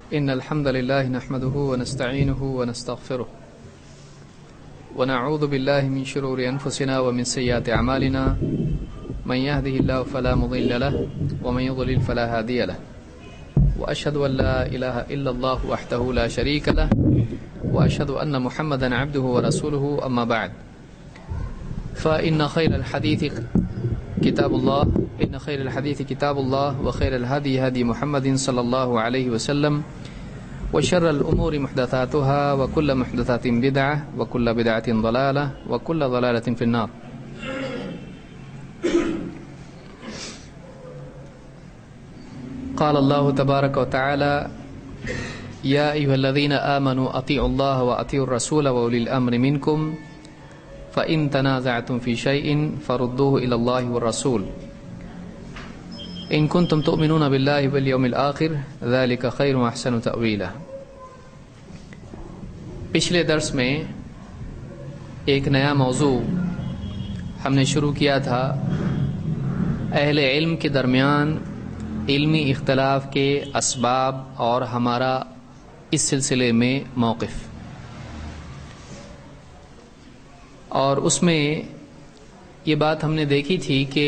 إن الحمد لله نحمده ونستعينه ونستغفره ونعوذ بالله من شرور أنفسنا ومن سيئات أعمالنا من يهده الله فلا مضل له ومن يضلل فلا هادي له وأشهد أن لا إله إلا الله وحده لا شريك له وأشهد أن محمدا عبده ورسوله أما بعد فإن خير الحديث كتاب الله وخير الهدي هدي محمد صلى الله عليه وسلم وشر الأمور محدثاتها وكل محدثات بدعة وكل بدعة ضلالة وكل ضلالة في النار. قال الله تبارك وتعالى يا أيها الذين آمنوا أطيعوا الله وأطيعوا الرسول وأولي الأمر منكم فإن تنازعتم في شيء فردوه إلى الله والرسول إن كنتم تؤمنون بالله واليوم الآخر ذلك خير وأحسن تأويلا. پچھلے درس میں ایک نیا موضوع ہم نے شروع کیا تھا، اہل علم کے درمیان علمی اختلاف کے اسباب اور ہمارا اس سلسلے میں موقف، اور اس میں یہ بات ہم نے دیکھی تھی کہ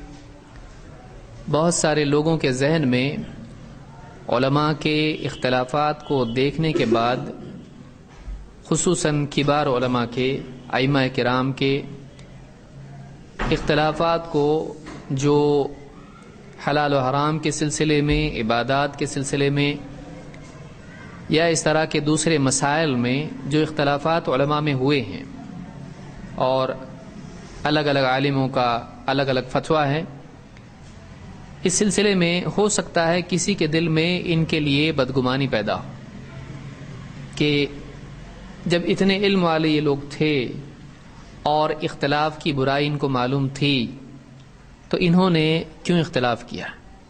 بہت سارے لوگوں کے ذہن میں علماء کے اختلافات کو دیکھنے کے بعد، خصوصاً کبار علماء کے، ائمہ کرام کے اختلافات کو جو حلال و حرام کے سلسلے میں، عبادات کے سلسلے میں یا اس طرح کے دوسرے مسائل میں جو اختلافات علماء میں ہوئے ہیں، اور الگ الگ عالموں کا الگ الگ فتویٰ ہے، اس سلسلے میں ہو سکتا ہے کسی کے دل میں ان کے لیے بدگمانی پیدا ہو کہ جب اتنے علم والے یہ لوگ تھے اور اختلاف کی برائی ان کو معلوم تھی تو انہوں نے کیوں اختلاف کیا.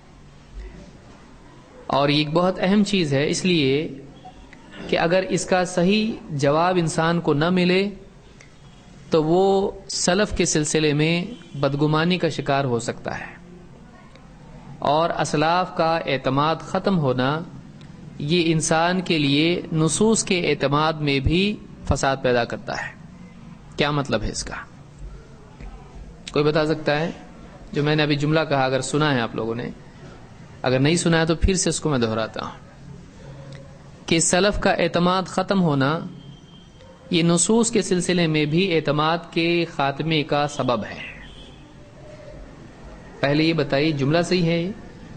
اور یہ ایک بہت اہم چیز ہے، اس لیے کہ اگر اس کا صحیح جواب انسان کو نہ ملے تو وہ سلف کے سلسلے میں بدگمانی کا شکار ہو سکتا ہے، اور اسلاف کا اعتماد ختم ہونا یہ انسان کے لیے نصوص کے اعتماد میں بھی فساد پیدا کرتا ہے. کیا مطلب ہے اس کا؟ کوئی بتا سکتا ہے؟ جو میں نے ابھی جملہ کہا اگر سنا ہے آپ لوگوں نے، اگر نہیں سنا ہے تو پھر سے اس کو میں دہراتا ہوں کہ سلف کا اعتماد ختم ہونا یہ نصوص کے سلسلے میں بھی اعتماد کے خاتمے کا سبب ہے. پہلے یہ بتائیے جملہ صحیح ہے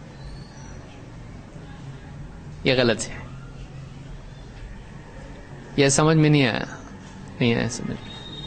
یہ غلط ہے؟ یہ سمجھ میں نہیں آیا سمجھ.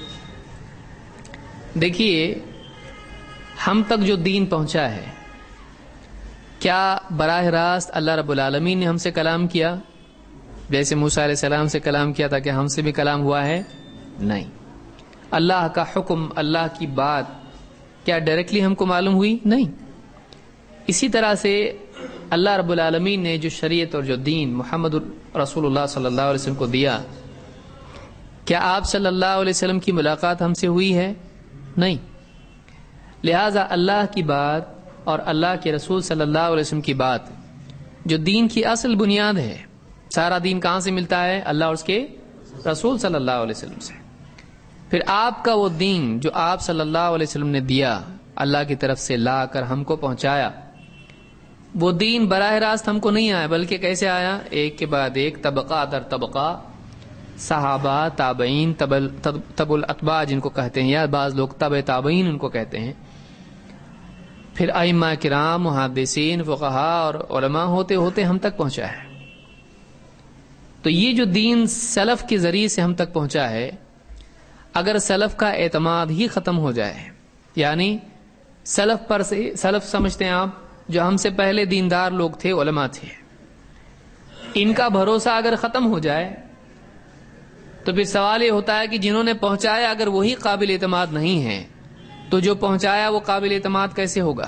دیکھیے، ہم تک جو دین پہنچا ہے، کیا براہ راست اللہ رب العالمین نے ہم سے کلام کیا جیسے موسیٰ علیہ السلام سے کلام کیا تھا کہ ہم سے بھی کلام ہوا ہے؟ نہیں. اللہ کا حکم، اللہ کی بات کیا ڈائریکٹلی ہم کو معلوم ہوئی؟ نہیں. اسی طرح سے اللہ رب العالمین نے جو شریعت اور جو دین محمد رسول اللہ صلی اللہ علیہ وسلم کو دیا، کیا آپ صلی اللہ علیہ وسلم کی ملاقات ہم سے ہوئی ہے؟ نہیں. لہذا اللہ کی بات اور اللہ کے رسول صلی اللہ علیہ وسلم کی بات جو دین کی اصل بنیاد ہے، سارا دین کہاں سے ملتا ہے؟ اللہ اور اس کے رسول صلی اللہ علیہ وسلم سے. پھر آپ کا وہ دین جو آپ صلی اللہ علیہ وسلم نے دیا، اللہ کی طرف سے لا کر ہم کو پہنچایا، وہ دین براہ راست ہم کو نہیں آیا، بلکہ کیسے آیا؟ ایک کے بعد ایک، طبقہ در طبقہ، صحابہ، تابعین، تبع الاتباع جن کو کہتے ہیں، یا بعض لوگ تبع تابعین ان کو کہتے ہیں، پھر ائمہ کرام، محدثین، فقہاء اور علماء ہوتے ہوتے ہم تک پہنچا ہے. تو یہ جو دین سلف کے ذریعے سے ہم تک پہنچا ہے، اگر سلف کا اعتماد ہی ختم ہو جائے، یعنی سلف سمجھتے ہیں آپ جو ہم سے پہلے دیندار لوگ تھے، علماء تھے، ان کا بھروسہ اگر ختم ہو جائے تو پھر سوال یہ ہوتا ہے کہ جنہوں نے پہنچایا اگر وہی قابل اعتماد نہیں ہے تو جو پہنچایا وہ قابل اعتماد کیسے ہوگا؟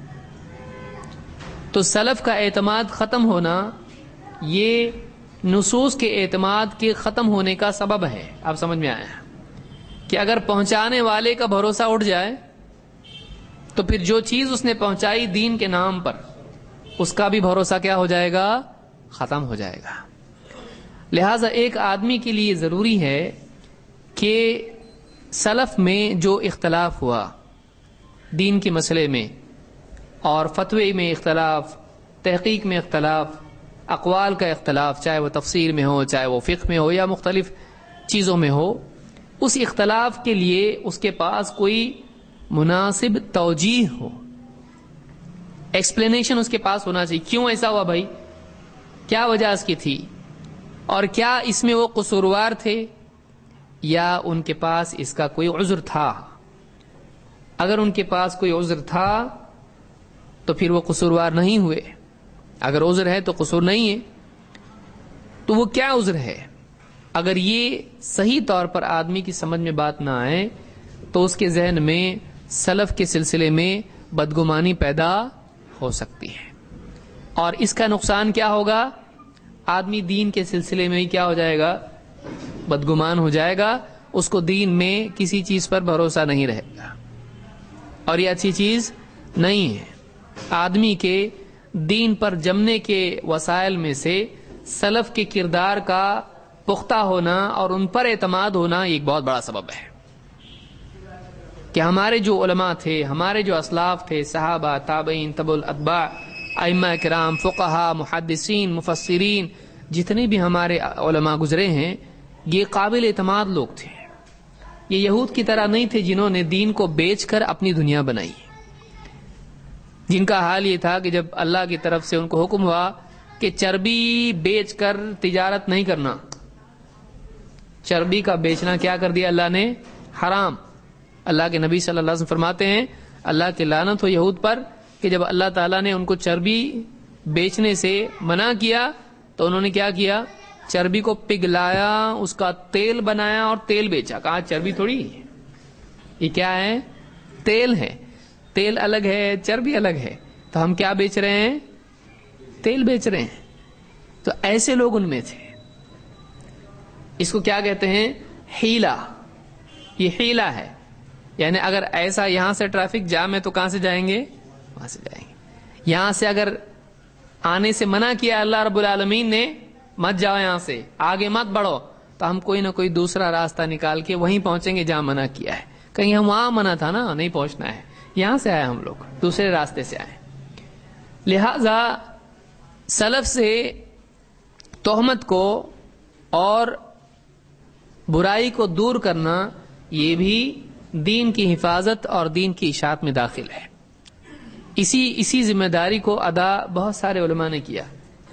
تو سلف کا اعتماد ختم ہونا یہ نصوص کے اعتماد کے ختم ہونے کا سبب ہے. آپ سمجھ میں آیا کہ اگر پہنچانے والے کا بھروسہ اٹھ جائے تو پھر جو چیز اس نے پہنچائی دین کے نام پر، اس کا بھی بھروسہ کیا ہو جائے گا؟ ختم ہو جائے گا۔ لہٰذا ایک آدمی کے لیے ضروری ہے کہ سلف میں جو اختلاف ہوا دین کے مسئلے میں، اور فتوے میں اختلاف، تحقیق میں اختلاف، اقوال کا اختلاف، چاہے وہ تفسیر میں ہو، چاہے وہ فقہ میں ہو، یا مختلف چیزوں میں ہو، اس اختلاف کے لیے اس کے پاس کوئی مناسب توجیہ ہو، ایکسپلینیشن اس کے پاس ہونا چاہیے۔ کیوں ایسا ہوا بھائی؟ کیا وجہ اس کی تھی؟ اور کیا اس میں وہ قصوروار تھے یا ان کے پاس اس کا کوئی عذر تھا؟ اگر ان کے پاس کوئی عذر تھا تو پھر وہ قصوروار نہیں ہوئے، اگر عذر ہے تو قصور نہیں ہے، تو وہ کیا عذر ہے؟ اگر یہ صحیح طور پر آدمی کی سمجھ میں بات نہ آئے تو اس کے ذہن میں سلف کے سلسلے میں بدگمانی پیدا ہو سکتی ہے، اور اس کا نقصان کیا ہوگا؟ آدمی دین کے سلسلے میں ہی کیا ہو جائے گا؟ بدگمان ہو جائے گا، اس کو دین میں کسی چیز پر بھروسہ نہیں رہے گا، اور یہ اچھی چیز نہیں ہے۔ آدمی کے دین پر جمنے کے وسائل میں سے سلف کے کردار کا پختہ ہونا اور ان پر اعتماد ہونا ایک بہت بڑا سبب ہے کہ ہمارے جو علماء تھے، ہمارے جو اسلاف تھے، صحابہ، تابعین، تبع الاتباع، ائمہ کرام، فقہاء، محدثین، مفسرین، جتنے بھی ہمارے علماء گزرے ہیں، یہ قابل اعتماد لوگ تھے۔ یہ یہود کی طرح نہیں تھے جنہوں نے دین کو بیچ کر اپنی دنیا بنائی، جن کا حال یہ تھا کہ جب اللہ کی طرف سے ان کو حکم ہوا کہ چربی بیچ کر تجارت نہیں کرنا، چربی کا بیچنا کیا کر دیا اللہ نے؟ حرام۔ اللہ کے نبی صلی اللہ علیہ وسلم فرماتے ہیں اللہ کی لعنت ہو یہود پر کہ جب اللہ تعالیٰ نے ان کو چربی بیچنے سے منع کیا تو انہوں نے کیا کیا؟ چربی کو پگھلایا، اس کا تیل بنایا اور تیل بیچا۔ کہا چربی تھوڑی یہ کیا ہے؟ تیل ہے، تیل الگ ہے، چربی الگ ہے، تو ہم کیا بیچ رہے ہیں؟ تیل بیچ رہے ہیں۔ تو ایسے لوگ ان میں تھے۔ اس کو کیا کہتے ہیں؟ حیلہ۔ یہ حیلہ ہے، یعنی اگر ایسا یہاں سے ٹریفک جام ہے تو کہاں سے جائیں گے؟ وہاں سے جائیں گے۔ یہاں سے اگر آنے سے منع کیا اللہ رب العالمین نے، مت جاؤ یہاں سے، آگے مت بڑھو، تو ہم کوئی نہ کوئی دوسرا راستہ نکال کے وہیں پہنچیں گے جہاں منع کیا ہے۔ کہیں ہم وہاں منع تھا نا، نہیں پہنچنا ہے، یہاں سے آئے ہم لوگ، دوسرے راستے سے آئے۔ لہذا سلف سے تہمت کو اور برائی کو دور کرنا یہ بھی دین کی حفاظت اور دین کی اشاعت میں داخل ہے۔ اسی ذمہ داری کو ادا بہت سارے علماء نے کیا،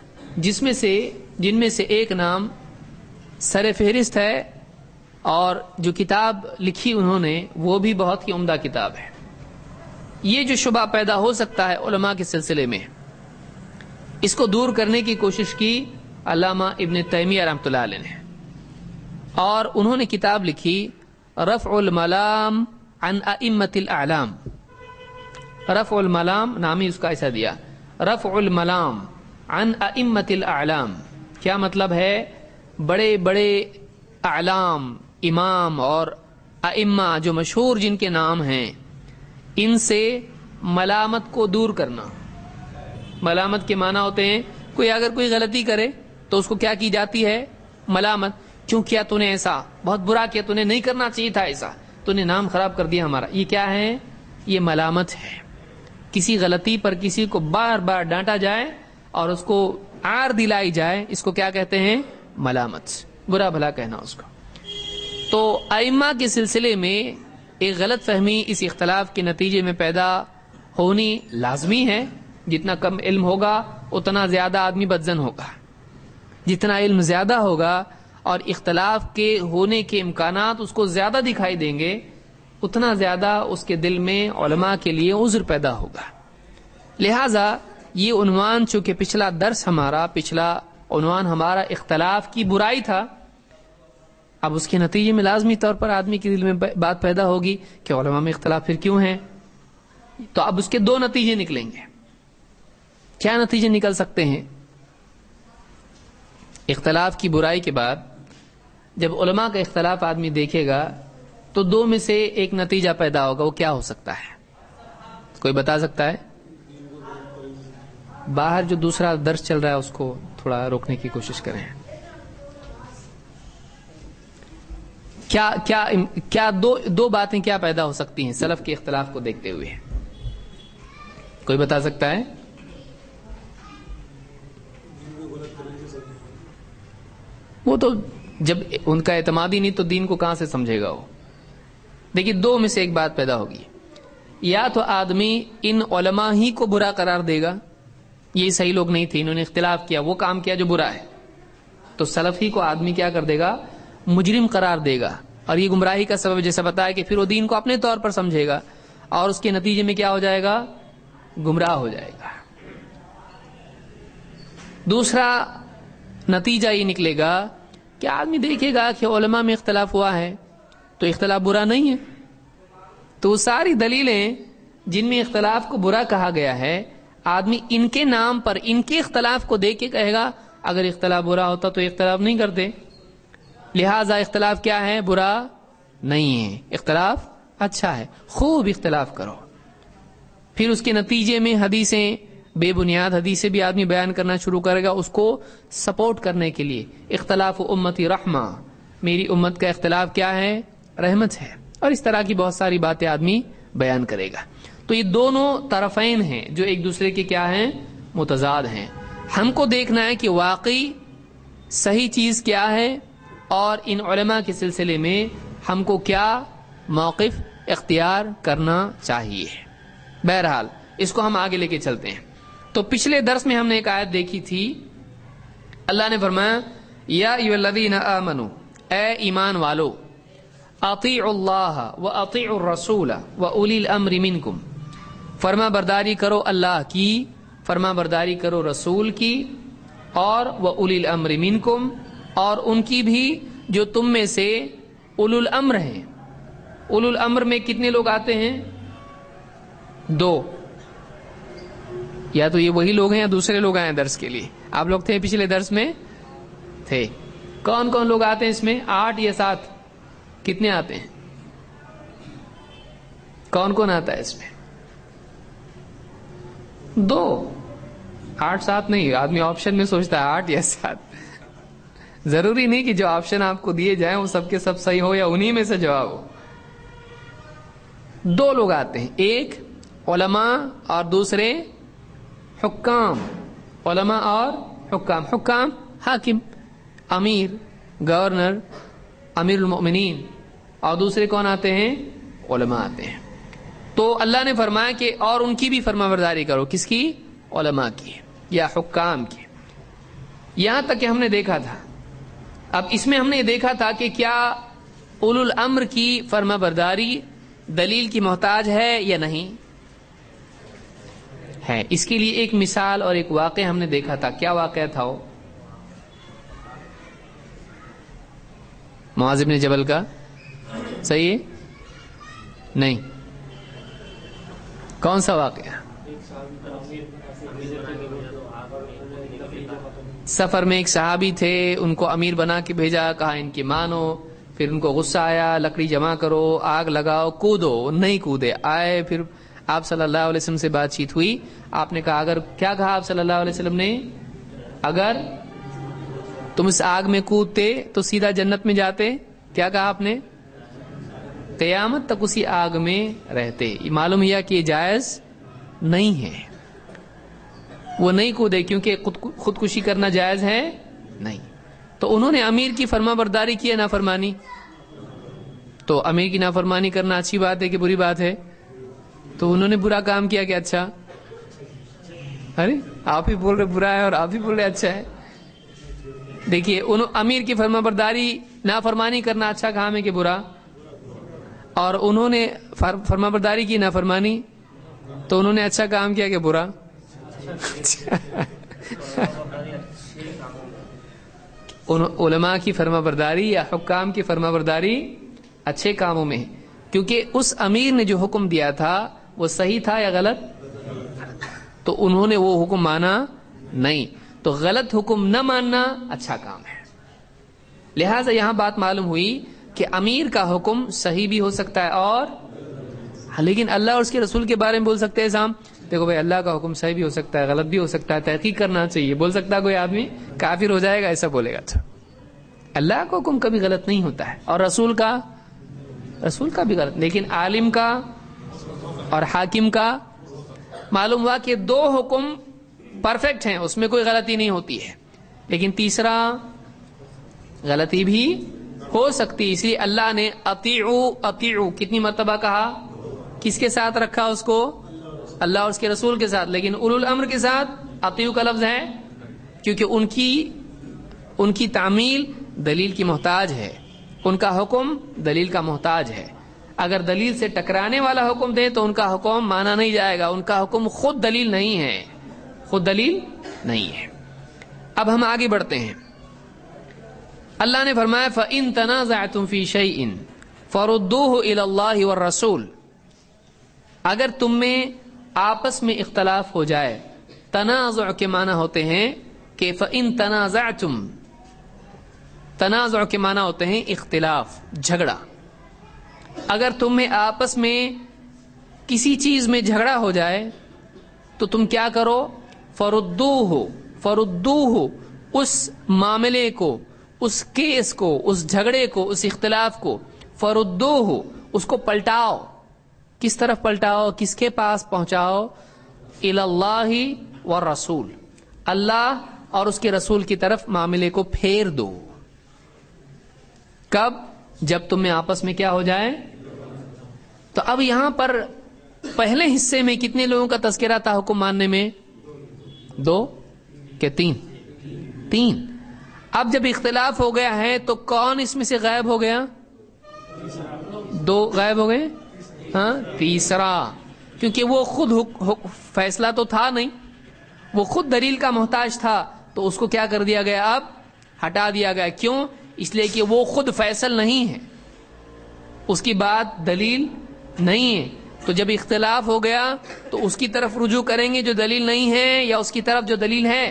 جن میں سے ایک نام سر فہرست ہے، اور جو کتاب لکھی انہوں نے وہ بھی بہت ہی عمدہ کتاب ہے۔ یہ جو شبہ پیدا ہو سکتا ہے علماء کے سلسلے میں، اس کو دور کرنے کی کوشش کی علامہ ابن تیمیہ رحمۃ اللہ علیہ نے، اور انہوں نے کتاب لکھی رفع الملام عن ائمۃ الاعلام۔ رفع الملام نام ہی اس کا ایسا دیا، رفع الملام عن ائمۃ الاعلام۔ کیا مطلب ہے؟ بڑے بڑے اعلام، امام اور ائمہ جو مشہور جن کے نام ہیں، ان سے ملامت کو دور کرنا۔ ملامت کے معنی ہوتے ہیں اگر کوئی غلطی کرے تو اس کو کیا کی جاتی ہے؟ ملامت۔ کیوں کیا تو نے ایسا؟ بہت برا کیا، تو نے نہیں کرنا چاہیے تھا ایسا، تو نے نام خراب کر دیا ہمارا۔ یہ کیا ہے؟ یہ ملامت ہے۔ کسی غلطی پر کسی کو بار بار ڈانٹا جائے اور اس کو عار دلائی جائے، اس کو کیا کہتے ہیں؟ ملامت، برا بھلا کہنا اس کو۔ تو ائمہ کے سلسلے میں ایک غلط فہمی اس اختلاف کے نتیجے میں پیدا ہونی لازمی ہے۔ جتنا کم علم ہوگا اتنا زیادہ آدمی بدظن ہوگا، جتنا علم زیادہ ہوگا اور اختلاف کے ہونے کے امکانات اس کو زیادہ دکھائی دیں گے، اتنا زیادہ اس کے دل میں علماء کے لیے عذر پیدا ہوگا۔ لہٰذا یہ عنوان، چونکہ پچھلا عنوان ہمارا اختلاف کی برائی تھا، اب اس کے نتیجے میں لازمی طور پر آدمی کے دل میں بات پیدا ہوگی کہ علماء میں اختلاف پھر کیوں ہیں؟ تو اب اس کے دو نتیجے نکلیں گے۔ کیا نتیجے نکل سکتے ہیں؟ اختلاف کی برائی کے بعد جب علماء کا اختلاف آدمی دیکھے گا تو دو میں سے ایک نتیجہ پیدا ہوگا۔ وہ کیا ہو سکتا ہے؟ کوئی بتا سکتا ہے؟ باہر جو دوسرا درس چل رہا ہے اس کو تھوڑا روکنے کی کوشش کریں. کیا دو باتیں کیا پیدا ہو سکتی ہیں سلف کے اختلاف کو دیکھتے ہوئے؟ کوئی بتا سکتا ہے؟ وہ تو جب ان کا اعتماد ہی نہیں تو دین کو کہاں سے سمجھے گا وہ. دیکھیے دو میں سے ایک بات پیدا ہوگی. یا تو آدمی ان علماء ہی کو برا قرار دے گا، یہ صحیح لوگ نہیں تھے، انہوں نے اختلاف کیا، وہ کام کیا جو برا ہے، تو سلف ہی کو آدمی کیا کر دے گا؟ مجرم قرار دے گا، اور یہ گمراہی کا سبب جیسے بتایا کہ پھر وہ دین کو اپنے طور پر سمجھے گا اور اس کے نتیجے میں کیا ہو جائے گا؟ گمراہ ہو جائے گا. دوسرا نتیجہ یہ نکلے گا کہ آدمی دیکھے گا کہ علماء میں اختلاف ہوا ہے تو اختلاف برا نہیں ہے، تو ساری دلیلیں جن میں اختلاف کو برا کہا گیا ہے آدمی ان کے نام پر ان کے اختلاف کو دیکھ کے کہے گا اگر اختلاف برا ہوتا تو اختلاف نہیں کرتے، لہذا اختلاف کیا ہے؟ برا نہیں ہے، اختلاف اچھا ہے، خوب اختلاف کرو. پھر اس کے نتیجے میں حدیثیں، بے بنیاد حدیثیں بھی آدمی بیان کرنا شروع کرے گا اس کو سپورٹ کرنے کے لیے. اختلاف امتی رحمہ، میری امت کا اختلاف کیا ہے؟ رحمت ہے. اور اس طرح کی بہت ساری باتیں آدمی بیان کرے گا. تو یہ دونوں طرفین ہیں جو ایک دوسرے کے کیا ہیں؟ متضاد ہیں. ہم کو دیکھنا ہے کہ واقعی صحیح چیز کیا ہے اور ان علماء کے سلسلے میں ہم کو کیا موقف اختیار کرنا چاہیے. بہرحال اس کو ہم آگے لے کے چلتے ہیں. تو پچھلے درس میں ہم نے ایک آیت دیکھی تھی، اللہ نے فرمایا یا ایھا الذین آمنوا، اے ایمان والو، اطیعوا اللہ واطیعوا الرسول واولی الامر منکم، فرما برداری کرو اللہ کی، فرما برداری کرو رسول کی، اور واولی الامر منکم، اور ان کی بھی جو تم میں سے اولو الامر ہیں. اولو الامر میں کتنے لوگ آتے ہیں؟ دو. یا تو یہ وہی لوگ ہیں یا دوسرے لوگ آئے ہیں درس کے لیے. آپ لوگ تھے پچھلے درس میں؟ تھے. کون کون لوگ آتے ہیں اس میں؟ 8 یا 7؟ کتنے آتے ہیں؟ کون کون آتا ہے اس میں؟ 2. 8 7 نہیں، آدمی آپشن میں سوچتا ہے 8 یا 7. ضروری نہیں کہ جو آپشن آپ کو دیے جائیں وہ سب کے سب صحیح ہو یا انہی میں سے جواب ہو. 2 لوگ آتے ہیں، ایک علماء اور دوسرے حکام. علماء اور حکام. حکام حاکم، امیر، گورنر، امیر المؤمنین. اور دوسرے کون آتے ہیں؟ علماء آتے ہیں. تو اللہ نے فرمایا کہ اور ان کی بھی فرما برداری کرو. کس کی؟ علماء کی یا حکام کی. یہاں تک کہ ہم نے دیکھا تھا، اب اس میں ہم نے یہ دیکھا تھا کہ کیا اولو الامر کی فرما برداری دلیل کی محتاج ہے یا نہیں ہے. اس کے لیے ایک مثال اور ایک واقعہ ہم نے دیکھا تھا. کیا واقعہ تھا وہ؟ معاذ بن جبل کا. صحیح ہے؟ نہیں، کون سا واقعہ؟ سفر میں ایک صحابی تھے، ان کو امیر بنا کے بھیجا، کہا ان کی مانو. پھر ان کو غصہ آیا، لکڑی جمع کرو، آگ لگاؤ، کودو. نہیں کودے، آئے. پھر آپ صلی اللہ علیہ وسلم سے بات چیت ہوئی. آپ نے کہا اگر، کیا کہا آپ صلی اللہ علیہ وسلم نے؟ اگر تم اس آگ میں کودتے تو سیدھا جنت میں جاتے. کیا کہا آپ نے؟ قیامت تک اسی آگ میں رہتے. یہ معلوم ہوا کہ یہ جائز نہیں ہے. وہ نہیں کودے کیونکہ خودکشی کرنا جائز ہے نہیں. تو انہوں نے امیر کی فرما برداری کی ہے، نافرمانی. تو امیر کی نافرمانی کرنا اچھی بات ہے کہ بری بات ہے؟ تو انہوں نے برا کام کیا کہ اچھا؟ ارے آپ ہی بول رہے برا ہے اور آپ ہی بول رہے اچھا ہے. دیکھیے امیر کی فرما برداری، نافرمانی کرنا اچھا کام ہے کہ برا؟ اور انہوں نے فرما برداری کی، نافرمانی، تو انہوں نے اچھا کام کیا کہ برا؟ علماء کی فرما برداری یا حکام کی فرما برداری اچھے کاموں میں ہے، کیونکہ اس امیر نے جو حکم دیا تھا وہ صحیح تھا یا غلط؟ تو انہوں نے وہ حکم مانا نہیں. تو غلط حکم نہ ماننا اچھا کام ہے. لہذا یہاں بات معلوم ہوئی کہ امیر کا حکم صحیح بھی ہو سکتا ہے اور لیکن اللہ اور اس کے رسول کے بارے میں بول سکتے ہیں صاحب دیکھو بھائی اللہ کا حکم صحیح بھی ہو سکتا ہے غلط بھی ہو سکتا ہے, تحقیق کرنا چاہیے. بول سکتا ہے کوئی آدمی کافر ہو جائے گا ایسا بولے گا؟ اچھا اللہ کا حکم کبھی غلط نہیں ہوتا ہے, اور رسول کا بھی غلط, لیکن عالم کا اور حاکم کا معلوم ہوا کہ دو حکم پرفیکٹ ہیں, اس میں کوئی غلطی نہیں ہوتی ہے, لیکن تیسرا غلطی بھی ہو سکتی ہے. اس لیے اللہ نے اطیعو کتنی مرتبہ کہا؟ کس کے ساتھ رکھا اس کو؟ اللہ اور اس کے رسول کے ساتھ, لیکن اولو الامر کے ساتھ اطیعو کا لفظ ہے, کیونکہ ان کی تعمیل دلیل کی محتاج ہے, ان کا حکم دلیل کا محتاج ہے. اگر دلیل سے ٹکرانے والا حکم دے تو ان کا حکم مانا نہیں جائے گا, ان کا حکم خود دلیل نہیں ہے, خود دلیل نہیں ہے. اب ہم آگے بڑھتے ہیں. اللہ نے فرمایا فَإِن تَنَازَعْتُمْ فِي شَيْءٍ فَرُدُّوهُ إِلَى اللَّهِ وَالرَّسُولِ, اگر تم میں آپس میں اختلاف ہو جائے. تنازع کے معنی ہوتے ہیں کہ فَإِن تَنَازَعْتُمْ, تنازع کے معنی ہوتے ہیں اختلاف, جھگڑا. اگر تم میں آپس میں کسی چیز میں جھگڑا ہو جائے تو تم کیا کرو؟ فردوہ, اس معاملے کو, اس کیس کو, اس جھگڑے کو, اس اختلاف کو, فردوہ, اس کو پلٹاؤ. کس طرف پلٹاؤ؟ کس کے پاس پہنچاؤ؟ الی اللہ والرسول, اللہ اور اس کے رسول کی طرف معاملے کو پھیر دو. کب؟ جب تم میں آپس میں کیا ہو جائے. تو اب یہاں پر پہلے حصے میں کتنے لوگوں کا تذکرہ تھا حکم ماننے میں؟ 2 کہ 3؟ اب جب اختلاف ہو گیا ہے تو کون اس میں سے غائب ہو گیا؟ 2 غائب ہو گئے. ہاں, تیسرا, کیونکہ وہ خود فیصلہ تو تھا نہیں, وہ خود دلیل کا محتاج تھا, تو اس کو کیا کر دیا گیا؟ اب ہٹا دیا گیا. کیوں؟ اس لیے کہ وہ خود فیصل نہیں ہے, اس کی بات دلیل نہیں ہے. تو جب اختلاف ہو گیا تو اس کی طرف رجوع کریں گے جو دلیل نہیں ہے, یا اس کی طرف جو دلیل ہے؟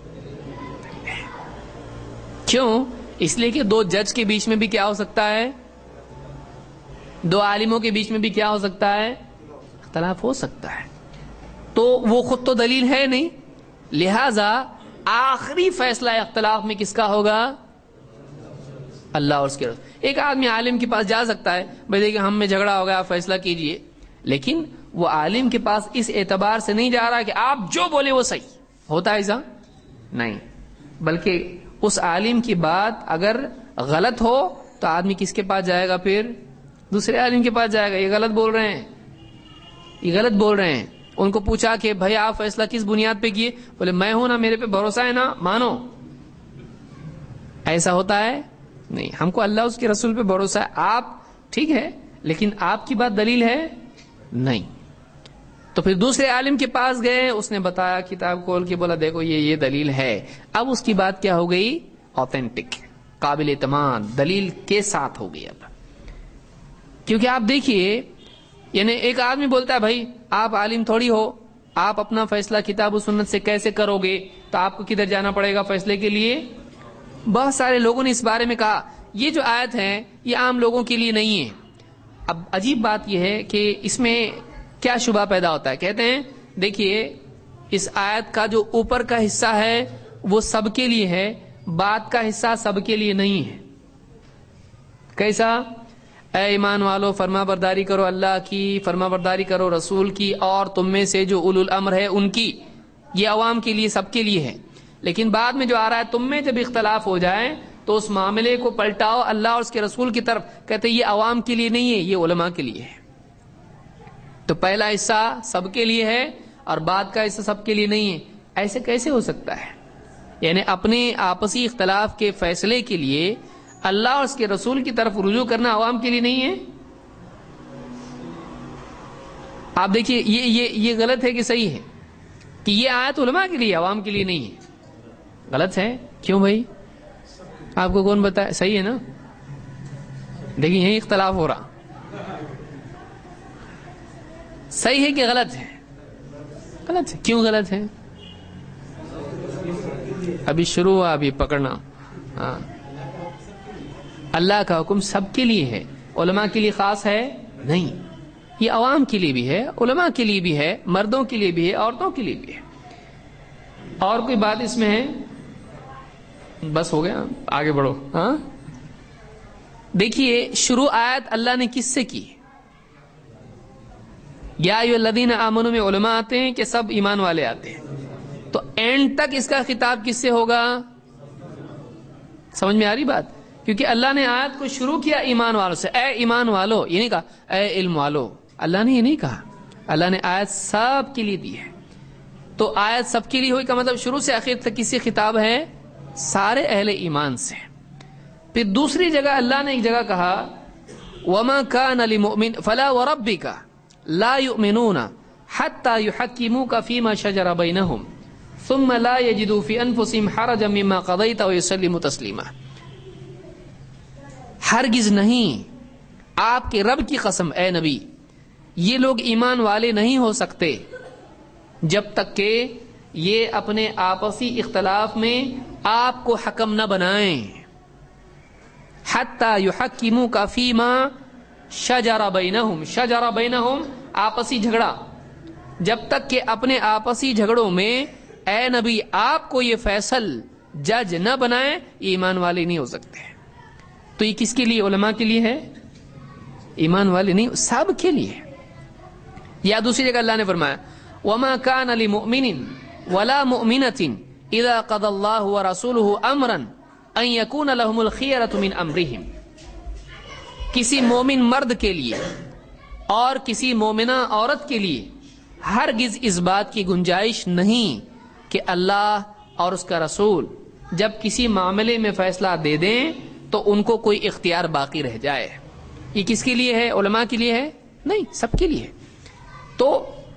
کیوں؟ اس لیے کہ 2 جج کے بیچ میں بھی کیا ہو سکتا ہے؟ 2 عالموں کے بیچ میں بھی کیا ہو سکتا ہے؟ اختلاف ہو سکتا ہے. تو وہ خود تو دلیل ہے نہیں, لہذا آخری فیصلہ اختلاف میں کس کا ہوگا؟ اللہ اور اس کے رسول. ایک آدمی عالم کے پاس جا سکتا ہے, بھائی دیکھیں ہم میں جھگڑا ہو گیا, آپ فیصلہ کیجئے, لیکن وہ عالم کے پاس اس اعتبار سے نہیں جا رہا کہ آپ جو بولے وہ صحیح ہوتا ہے, ایسا نہیں, بلکہ اس عالم کی بات اگر غلط ہو تو آدمی کس کے پاس جائے گا؟ پھر دوسرے عالم کے پاس جائے گا. یہ غلط بول رہے ہیں, یہ غلط بول رہے ہیں. ان کو پوچھا کہ بھائی آپ فیصلہ کس بنیاد پہ کیے؟ بولے میں ہوں نا, میرے پہ بھروسہ ہے نا, مانو. ایسا ہوتا ہے نہیں, ہم کو اللہ اس کے رسول پہ بھروسہ ہے. آپ ٹھیک ہے, لیکن آپ کی بات دلیل ہے نہیں. تو پھر دوسرے عالم کے پاس گئے, اس نے بتایا, کتاب کھول کے بولا دیکھو یہ دلیل ہے. اب اس کی بات کیا ہو گئی؟ آتھینٹک, قابل اعتماد دلیل کے ساتھ ہو گئی. اب کیونکہ آپ دیکھیے, یعنی ایک آدمی بولتا ہے بھائی آپ عالم تھوڑی ہو, آپ اپنا فیصلہ کتاب و سنت سے کیسے کرو گے, تو آپ کو کدھر جانا پڑے گا فیصلے کے لیے؟ بہت سارے لوگوں نے اس بارے میں کہا یہ جو آیت ہے یہ عام لوگوں کے لیے نہیں ہے. اب عجیب بات یہ ہے کہ اس میں کیا شبہ پیدا ہوتا ہے. کہتے ہیں دیکھیے اس آیت کا جو اوپر کا حصہ ہے وہ سب کے لیے ہے, بات کا حصہ سب کے لیے نہیں ہے. کیسا؟ اے ایمان والو فرما برداری کرو اللہ کی, فرما برداری کرو رسول کی, اور تم میں سے جو اولو الامر ہے ان کی. یہ عوام کے لیے, سب کے لیے ہے. لیکن بعد میں جو آ رہا ہے تم میں جب اختلاف ہو جائے تو اس معاملے کو پلٹاؤ اللہ اور اس کے رسول کی طرف. کہتے یہ عوام کے لیے نہیں ہے, یہ علماء کے لیے ہے. تو پہلا حصہ سب کے لیے ہے اور بعد کا حصہ سب کے لیے نہیں ہے. ایسے کیسے ہو سکتا ہے؟ یعنی اپنے آپسی اختلاف کے فیصلے کے لیے اللہ اور اس کے رسول کی طرف رجوع کرنا عوام کے لیے نہیں ہے. آپ دیکھیے یہ غلط ہے کہ صحیح ہے کہ یہ آیت علماء کے لیے عوام کے لیے نہیں ہے؟ غلط ہے. کیوں بھائی؟ آپ کو کون بتائے؟ صحیح ہے نا. دیکھیں یہی اختلاف ہو رہا, صحیح ہے کہ غلط ہے؟ غلط ہے. کیوں غلط ہے؟ ابھی شروع ہوا, ابھی پکڑنا. ہاں, اللہ کا حکم سب کے لیے ہے, علماء کے لیے خاص ہے نہیں. یہ عوام کے لیے بھی ہے، علماء کے لیے بھی ہے، مردوں کے لیے بھی ہے، عورتوں کے لیے بھی ہے. اور کوئی بات اس میں ہے؟ بس ہو گیا، آگے بڑھو. ہاں دیکھیے شروع آیت اللہ نے کس سے کی؟ یا ایھا الذین آمنوا میں علماء آتے ہیں کہ سب ایمان والے آتے ہیں؟ تو اینڈ تک اس کا خطاب کس سے ہوگا؟ سمجھ میں آ رہی بات؟ کیونکہ اللہ نے آیت کو شروع کیا ایمان والوں سے. اے ایمان والو، یہ نہیں کہا اے علم والو، اللہ نے یہ نہیں کہا. اللہ نے آیت سب کے لیے دی ہے. تو آیت سب کے لیے ہوئی کا مطلب شروع سے آخر تک کس سے خطاب ہے؟ سارے اہل ایمان سے. پھر دوسری جگہ اللہ نے ایک جگہ کہا وَمَا كَانَ لِمُؤْمِنٍ فَلَا وَرَبِّكَ لَا يُؤْمِنُونَ حَتَّى يُحَكِّمُوكَ فِي مَا شَجَرَ بَيْنَهُمْ ثُمَّ لَا يَجِدُوا فِي أَنفُسِهِمْ حَرَجًا مِّمَّا قَضَيْتَ وَيُسَلِّمُوا تَسْلِيمًا. ہرگز نہیں، آپ کے رب کی قسم اے نبی، یہ لوگ ایمان والے نہیں ہو سکتے جب تک کہ یہ اپنے آپسی اختلاف میں آپ کو حکم نہ بنائیں. حتی یحکموک فیما شجر بینہم، شجر بینہم آپسی جھگڑا، جب تک کہ اپنے آپسی جھگڑوں میں اے نبی آپ کو یہ فیصل جج نہ بنائیں، ایمان والے نہیں ہو سکتے. تو یہ کس کے لیے؟ علماء کے لیے ہے، ایمان والے نہیں، سب کے لیے. یا دوسری جگہ اللہ نے فرمایا وَمَا كَانَ لِمُؤْمِنٍ وَلَا مُؤْمِنَةٍ إِذَا قَضَى اللَّهُ وَرَسُولُهُ أَمْرًا أَن يَكُونَ لَهُمُ الْخِيَرَةُ مِنْ أَمْرِهِمْ. کسی مومن مرد کے لیے اور کسی مومنہ عورت کے لیے ہرگز اس بات کی گنجائش نہیں کہ اللہ اور اس کا رسول جب کسی معاملے میں فیصلہ دے دیں تو ان کو کوئی اختیار باقی رہ جائے. یہ کس کے لیے ہے؟ علماء کے لیے ہے؟ نہیں، سب کے لیے. تو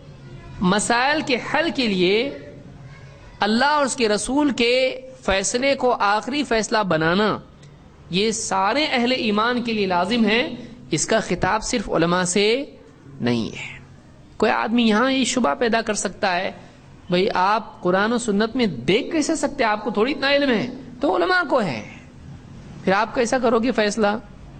مسائل کے حل کے لیے اللہ اور اس کے رسول کے فیصلے کو آخری فیصلہ بنانا یہ سارے اہل ایمان کے لیے لازم ہے. اس کا خطاب صرف علماء سے نہیں ہے. کوئی آدمی یہاں یہ شبہ پیدا کر سکتا ہے بھئی آپ قرآن و سنت میں دیکھ کیسے سکتے، آپ کو تھوڑی اتنا علم ہے، تو علماء کو ہے، پھر آپ کیسا کرو گے فیصلہ؟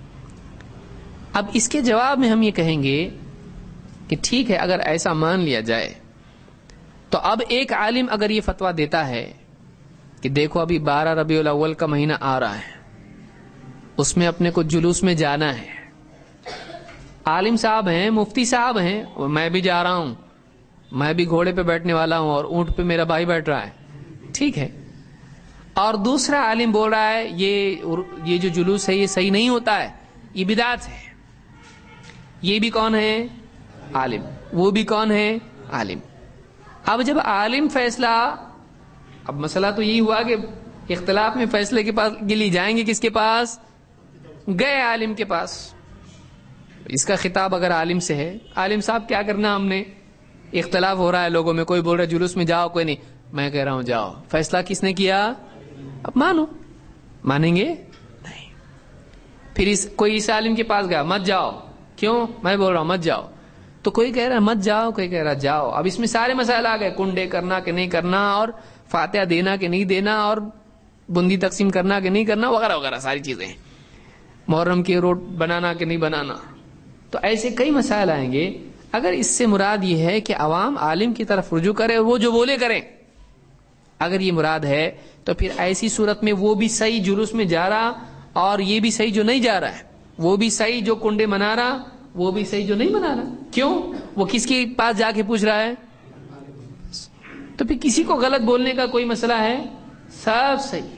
اب اس کے جواب میں ہم یہ کہیں گے کہ ٹھیک ہے، اگر ایسا مان لیا جائے تو اب ایک عالم اگر یہ فتویٰ دیتا ہے کہ دیکھو ابھی 12 ربیع الاول کا مہینہ آ رہا ہے، اس میں اپنے کو جلوس میں جانا ہے، عالم صاحب ہیں، مفتی صاحب ہیں، میں بھی جا رہا ہوں، میں بھی گھوڑے پہ بیٹھنے والا ہوں اور اونٹ پہ میرا بھائی بیٹھ رہا ہے، ٹھیک ہے. اور دوسرا عالم بول رہا ہے یہ جو جلوس ہے یہ صحیح نہیں ہوتا ہے، یہ بدعت ہے. یہ بھی کون ہے؟ عالم. وہ بھی کون ہے؟ عالم. اب جب عالم فیصلہ، اب مسئلہ تو یہی ہوا کہ اختلاف میں فیصلے کے پاس کے لیے جائیں گے، کس کے پاس؟ گئے عالم کے پاس. اس کا خطاب اگر عالم سے ہے، عالم صاحب کیا کرنا، ہم نے اختلاف ہو رہا ہے لوگوں میں، کوئی بول رہا ہے جلوس میں جاؤ، کوئی نہیں، میں کہہ رہا ہوں جاؤ. فیصلہ کس نے کیا؟ اب مانو. مانیں گے؟ نہیں. پھر کوئی اس عالم کے پاس گیا، مت جاؤ. کیوں؟ میں بول رہا ہوں مت جاؤ. تو کوئی کہہ رہا ہے مت جاؤ، کوئی کہہ رہا ہے جاؤ. اب اس میں سارے مسائل آ گئے، کنڈے کرنا کہ نہیں کرنا، اور فاتحہ دینا کہ نہیں دینا، اور بندی تقسیم کرنا کہ نہیں کرنا، وغیرہ وغیرہ ساری چیزیں، محرم کی روٹ بنانا کہ نہیں بنانا. تو ایسے کئی مسائل آئیں گے. اگر اس سے مراد یہ ہے کہ عوام عالم کی طرف رجوع کرے اور وہ جو بولے کریں، اگر یہ مراد ہے تو پھر ایسی صورت میں وہ بھی صحیح جلوس میں جا رہا، اور یہ بھی صحیح جو نہیں جا رہا ہے، وہ بھی صحیح جو کنڈے منا رہا، وہ بھی صحیح جو نہیں منا رہا. کیوں؟ وہ کس کے پاس جا کے پوچھ رہا ہے؟ تو پھر کسی کو غلط بولنے کا کوئی مسئلہ ہے؟ سب صحیح.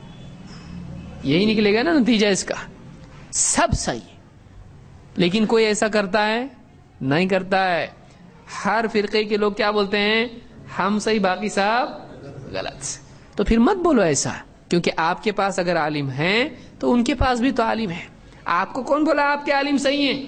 یہی نکلے گا نا نتیجہ اس کا، سب صحیح. لیکن کوئی ایسا کرتا ہے؟ نہیں کرتا ہے. ہر فرقے کے لوگ کیا بولتے ہیں؟ ہم صحیح، باقی صاحب غلط. تو پھر مت بولو ایسا، کیونکہ آپ کے پاس اگر عالم ہیں تو ان کے پاس بھی تو عالم ہے. آپ کو کون بولا آپ کے عالم صحیح ہیں؟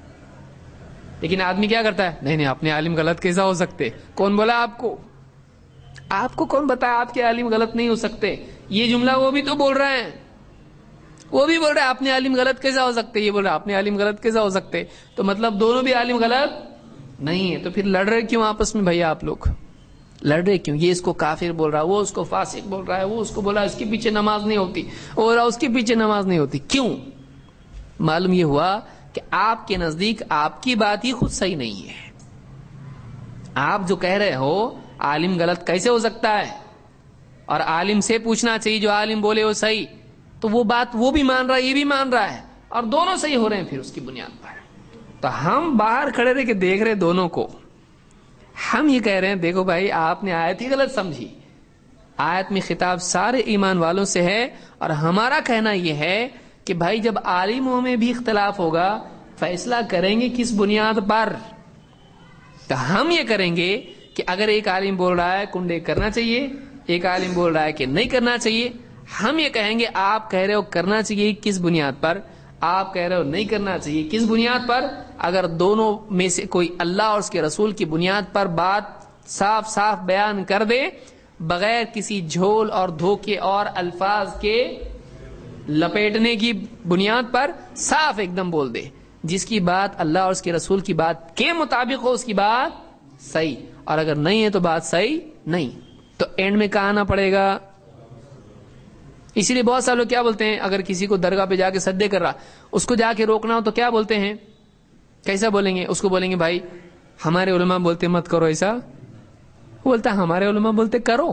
لیکن آدمی کیا کرتا ہے؟ نہیں اپنے عالم غلط کیسا ہو سکتے؟ کون بولا آپ کو؟ آپ کو کون بتایا آپ کے عالم غلط نہیں ہو سکتے؟ یہ جملہ وہ بھی تو بول رہے ہیں، وہ بھی بول رہے ہیں اپنے عالم غلط کیسا ہو سکتے، یہ بول رہا اپنے عالم غلط کیسا ہو سکتے. تو مطلب دونوں بھی عالم غلط نہیں ہے. تو پھر لڑ رہے کیوں آپس میں بھیا؟ آپ لوگ لڑ رہے کیوں؟ یہ اس کو کافر بول رہا ہے، وہ اس کو فاسق بول رہا ہے، وہ اس کو بولا اس کے پیچھے نماز نہیں ہوتی، اور اس کے پیچھے نماز نہیں ہوتی. کیوں؟ معلوم یہ ہوا کہ آپ کے نزدیک آپ کی بات ہی خود صحیح نہیں ہے. آپ جو کہہ رہے ہو عالم غلط کیسے ہو سکتا ہے, اور عالم سے پوچھنا چاہیے جو عالم بولے وہ صحیح, تو وہ بات وہ بھی مان رہا ہے یہ بھی مان رہا ہے اور دونوں صحیح ہو رہے ہیں پھر اس کی بنیاد پر. تو ہم باہر کھڑے رہ کے دیکھ رہے دونوں کو, ہم یہ کہہ رہے ہیں دیکھو بھائی آپ نے آیت ہی غلط سمجھی. آیت میں خطاب سارے ایمان والوں سے ہے, اور ہمارا کہنا یہ ہے کہ بھائی جب عالموں میں بھی اختلاف ہوگا فیصلہ کریں گے کس بنیاد پر؟ تو ہم یہ کریں گے کہ اگر ایک عالم بول رہا ہے کنڈے کرنا چاہیے, ایک عالم بول رہا ہے کہ نہیں کرنا چاہیے, ہم یہ کہیں گے آپ کہہ رہے ہو کرنا چاہیے کس بنیاد پر, آپ کہہ رہے ہو نہیں کرنا چاہیے کس بنیاد پر. اگر دونوں میں سے کوئی اللہ اور اس کے رسول کی بنیاد پر بات صاف صاف بیان کر دے بغیر کسی جھول اور دھوکے اور الفاظ کے لپیٹنے کی بنیاد پر صاف ایک دم بول دے, جس کی بات اللہ اور اس کے رسول کی بات کے مطابق ہو اس کی بات صحیح, اور اگر نہیں ہے تو بات صحیح نہیں, تو اینڈ میں کہاں آنا پڑے گا. اسی لیے بہت سارے لوگ کیا بولتے ہیں, اگر کسی کو درگاہ پہ جا کے سجدے کر رہا اس کو جا کے روکنا ہو تو کیا بولتے ہیں, کیسا بولیں گے اس کو؟ بولیں گے بھائی ہمارے علماء بولتے مت کرو ایسا. بولتا ہمارے علماء بولتے کرو,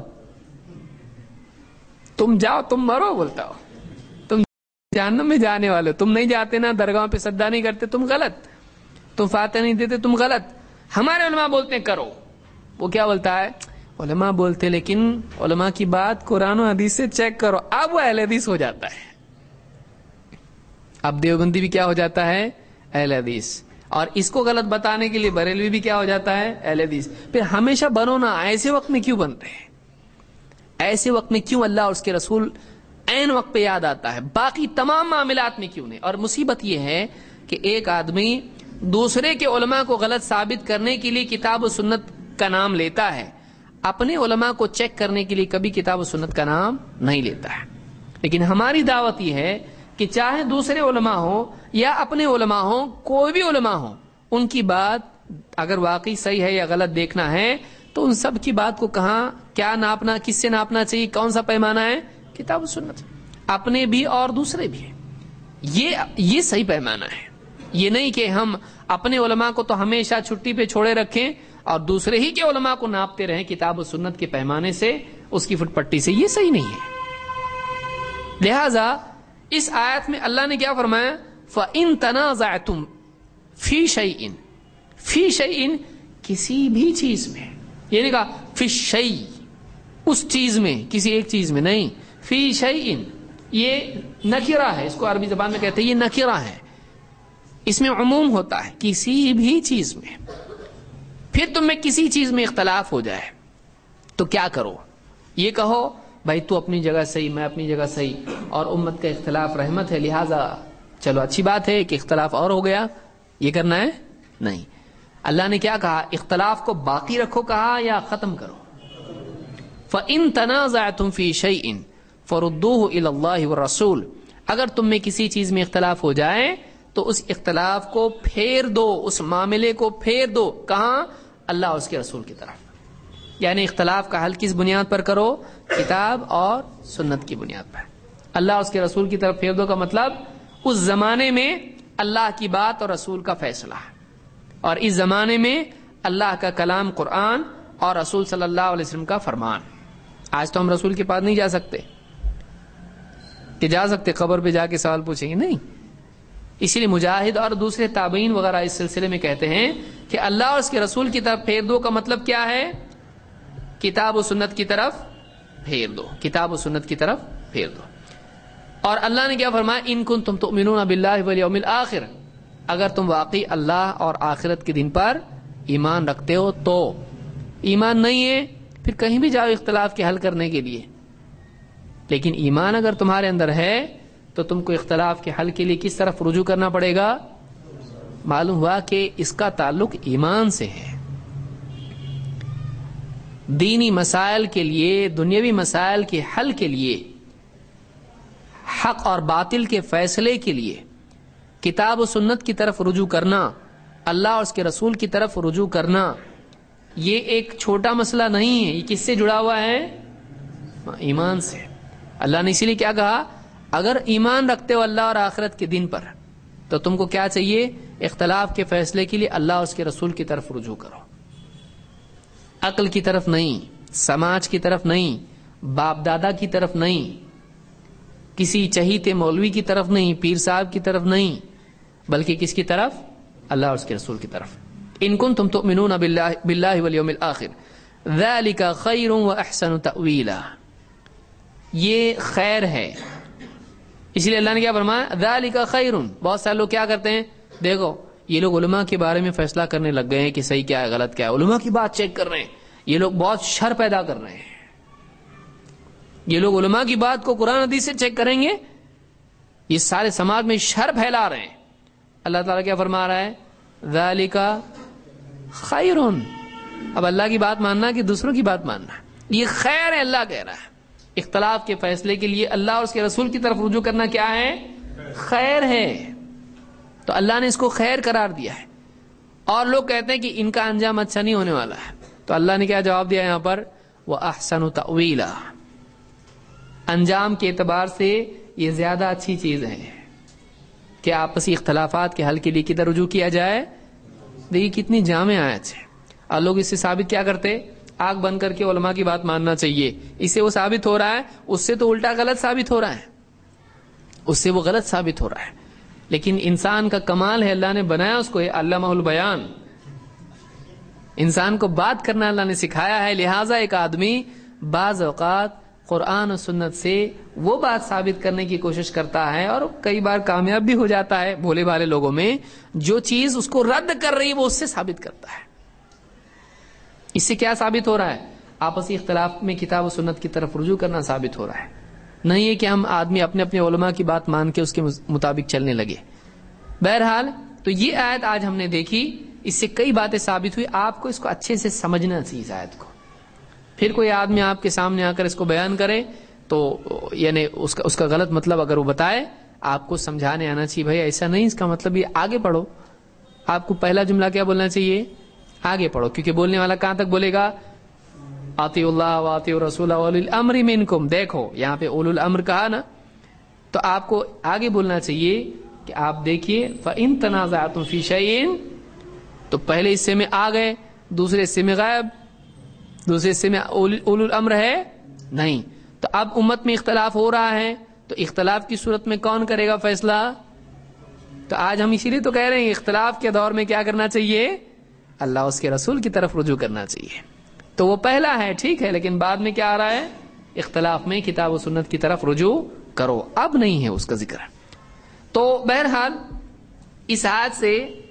تم جاؤ تم مرو, بولتا ہو تم جہنم میں جانے والے, تم نہیں جاتے نا درگاہ پہ سجدہ نہیں کرتے تم غلط, تم فاتحہ نہیں دیتے تم غلط, ہمارے علماء بولتے ہیں کرو. وہ کیا بولتا ہے علماء بولتے, لیکن علماء کی بات قرآن و حدیث سے چیک کرو. اب وہ اہل حدیث ہو جاتا ہے. اب دیوبندی بھی کیا ہو جاتا ہے اہل حدیث, اور اس کو غلط بتانے کے لیے بریلوی بھی کیا ہو جاتا ہے اہل حدیث. پھر ہمیشہ بنو نا, ایسے وقت میں کیوں بن رہے ہیں, ایسے وقت میں کیوں اللہ اور اس کے رسول عین وقت پہ یاد آتا ہے, باقی تمام معاملات میں کیوں نہیں. اور مصیبت یہ ہے کہ ایک آدمی دوسرے کے علماء کو غلط ثابت کرنے کے لیے کتاب و سنت کا نام لیتا ہے, اپنے علماء کو چیک کرنے کے لیے کبھی کتاب و سنت کا نام نہیں لیتا ہے. لیکن ہماری دعوت یہ ہے کہ چاہے دوسرے علماء ہوں یا اپنے علماء ہوں, کوئی بھی علماء ہوں, ان کی بات اگر واقعی صحیح ہے یا غلط دیکھنا ہے تو ان سب کی بات کو کہاں کیا ناپنا, کس سے ناپنا چاہیے, کون سا پیمانہ ہے, کتاب و سنت, اپنے بھی اور دوسرے بھی. یہ صحیح پیمانہ ہے. یہ نہیں کہ ہم اپنے علماء کو تو ہمیشہ چھٹی پہ چھوڑے رکھیں اور دوسرے ہی کے علماء کو ناپتے رہیں کتاب و سنت کے پیمانے سے, اس کی فٹ پٹی سے. یہ صحیح نہیں ہے. لہذا اس آیت میں اللہ نے کیا فرمایا, فَإِن تَنَازَعْتُمْ فِي شَيْءٍ, فی شیء کسی بھی چیز میں, یہ نہیں کہا فی شیء اس چیز میں, کسی ایک چیز میں نہیں, فی شیء یہ نکرہ ہے, اس کو عربی زبان میں کہتے ہیں یہ نکرہ ہے, اس میں عموم ہوتا ہے, کسی بھی چیز میں. پھر تم میں کسی چیز میں اختلاف ہو جائے تو کیا کرو, یہ کہو بھائی تو اپنی جگہ صحیح میں اپنی جگہ صحیح, اور امت کا اختلاف رحمت ہے لہذا چلو اچھی بات ہے کہ اختلاف اور ہو گیا, یہ کرنا ہے نہیں. اللہ نے کیا کہا, اختلاف کو باقی رکھو کہا یا ختم کرو. فَإِن تَنَازَعْتُمْ فِي شَيْءٍ فَرُدُّوهُ إِلَى اللَّهِ وَالرَّسُولِ, اگر تم میں کسی چیز میں اختلاف ہو جائے تو اس اختلاف کو پھیر دو, اس معاملے کو پھیر دو, کہاں, اللہ اور اس کے رسول کی طرف. یعنی اختلاف کا حل کس بنیاد پر کرو, کتاب اور سنت کی بنیاد پر. اللہ اور اس کے رسول کی طرف پھیر دو کا مطلب اس زمانے میں اللہ کی بات اور رسول کا فیصلہ ہے, اور اس زمانے میں اللہ کا کلام قرآن اور رسول صلی اللہ علیہ وسلم کا فرمان. آج تو ہم رسول کے پاس نہیں جا سکتے, کہ جا سکتے قبر پہ جا کے سوال پوچھیں گے, نہیں. اسی لیے مجاہد اور دوسرے تابعین وغیرہ اس سلسلے میں کہتے ہیں کہ اللہ اور اس کے رسول کی طرف پھیر دو کا مطلب کیا ہے, کتاب و سنت کی طرف پھیر دو, کتاب و سنت کی طرف پھیر دو. اور اللہ نے کیا فرمایا, ان کنتم تؤمنون باللہ والیوم الآخر, اگر تم واقعی اللہ اور آخرت کے دن پر ایمان رکھتے ہو تو. ایمان نہیں ہے پھر کہیں بھی جاؤ اختلاف کے حل کرنے کے لیے, لیکن ایمان اگر تمہارے اندر ہے تو تم کو اختلاف کے حل کے لیے کس طرف رجوع کرنا پڑے گا. معلوم ہوا کہ اس کا تعلق ایمان سے ہے. دینی مسائل کے لیے, دنیاوی مسائل کے حل کے لیے, حق اور باطل کے فیصلے کے لیے کتاب و سنت کی طرف رجوع کرنا, اللہ اور اس کے رسول کی طرف رجوع کرنا, یہ ایک چھوٹا مسئلہ نہیں ہے. یہ کس سے جڑا ہوا ہے, ایمان سے. اللہ نے اسی لیے کیا کہا, اگر ایمان رکھتے ہو اللہ اور آخرت کے دن پر تو تم کو کیا چاہیے؟ اختلاف کے فیصلے کے لیے اللہ اور اس کے رسول کی طرف رجوع کرو، عقل کی طرف نہیں، سماج کی طرف نہیں، باپ دادا کی طرف نہیں، کسی چہیتے مولوی کی طرف نہیں، پیر صاحب کی طرف نہیں، بلکہ کس کی طرف؟ اللہ اور اس کے رسول کی طرف۔ ان کنتم تؤمنون باللہ والیوم الآخر ذالک خیر واحسن تأویلا، یہ خیر ہے، اس لیے اللہ نے کیا فرمایا؟ ذالک خیر۔ بہت سارے لوگ کیا کرتے ہیں، دیکھو یہ لوگ علماء کے بارے میں فیصلہ کرنے لگ گئے ہیں کہ صحیح کیا ہے غلط کیا ہے، علماء کی بات چیک کر رہے ہیں، یہ لوگ بہت شر پیدا کر رہے ہیں، یہ لوگ علماء کی بات کو قرآن حدیث سے چیک کریں گے، یہ سارے سماج میں شر پھیلا رہے ہیں۔ اللہ تعالیٰ کیا فرما رہا ہے؟ ذالک خیر۔ اب اللہ کی بات ماننا کہ دوسروں کی بات ماننا، یہ خیر ہے، اللہ کہہ رہا ہے۔ اختلاف کے فیصلے کے لیے اللہ اور اس کے رسول کی طرف رجوع کرنا کیا ہے؟ خیر ہے۔ تو اللہ نے اس کو خیر قرار دیا ہے، اور لوگ کہتے ہیں کہ ان کا انجام اچھا نہیں ہونے والا ہے، تو اللہ نے کیا جواب دیا یہاں پر؟ وَأَحْسَنُ تَأْوِيلًا، انجام کے اعتبار سے یہ زیادہ اچھی چیز ہے کہ آپسی اختلافات کے حل کے لیے کدھر رجوع کیا جائے۔ دیکھیے کتنی جامع آیت ہے، اور لوگ اس سے ثابت کیا کرتے؟ آنکھ بند کر کے علماء کی بات ماننا چاہیے، اس سے وہ ثابت ہو رہا ہے، اس سے تو الٹا غلط ثابت ہو رہا ہے، اس سے وہ غلط ثابت ہو رہا ہے۔ لیکن انسان کا کمال ہے، اللہ نے بنایا اس کو علمہ البیان، انسان کو بات کرنا اللہ نے سکھایا ہے، لہٰذا ایک آدمی بعض اوقات قرآن و سنت سے وہ بات ثابت کرنے کی کوشش کرتا ہے، اور کئی بار کامیاب بھی ہو جاتا ہے، بھولے بھالے لوگوں میں جو چیز اس کو رد کر رہی ہے وہ اس سے ثابت کرتا ہے۔ اس سے کیا ثابت ہو رہا ہے؟ آپسی اختلاف میں کتاب و سنت کی طرف رجوع کرنا ثابت ہو رہا ہے، نہیں ہے کہ ہم آدمی اپنے اپنے علماء کی بات مان کے اس کے مطابق چلنے لگے۔ بہرحال تو یہ آیت آج ہم نے دیکھی، اس سے کئی باتیں ثابت ہوئی، آپ کو اس کو اچھے سے سمجھنا چاہیے اس آیت کو۔ پھر کوئی آدمی آپ کے سامنے آ کر اس کو بیان کرے تو یعنی اس کا غلط مطلب اگر وہ بتائے، آپ کو سمجھانے آنا چاہیے بھائی ایسا نہیں، اس کا مطلب یہ آگے پڑھو۔ آپ کو پہلا جملہ کیا بولنا چاہیے؟ آگے پڑھو، کیونکہ بولنے والا کہاں تک بولے گا؟ اطیعوا اللہ واطیعوا الرسول واولی الامر منکم۔ دیکھو یہاں پہ اولو الامر کہا نا، تو آپ کو آگے بولنا چاہیے کہ آپ دیکھیے فَإِن تَنَازَعْتُمْ فِي شَيْءٍ، تو پہلے حصے میں آ گئے، دوسرے حصے میں غائب، دوسرے حصے میں اولو الامر ہے نہیں، تو اب امت میں اختلاف ہو رہا ہے، تو اختلاف کی صورت میں کون کرے گا فیصلہ؟ تو آج ہم اسی لیے تو کہہ رہے ہیں اختلاف کے دور میں کیا کرنا چاہیے؟ اللہ اس کے رسول کی طرف رجوع کرنا چاہیے۔ تو وہ پہلا ہے، ٹھیک ہے، لیکن بعد میں کیا آ رہا ہے؟ اختلاف میں کتاب و سنت کی طرف رجوع کرو، اب نہیں ہے اس کا ذکر۔ تو بہرحال اس آیت سے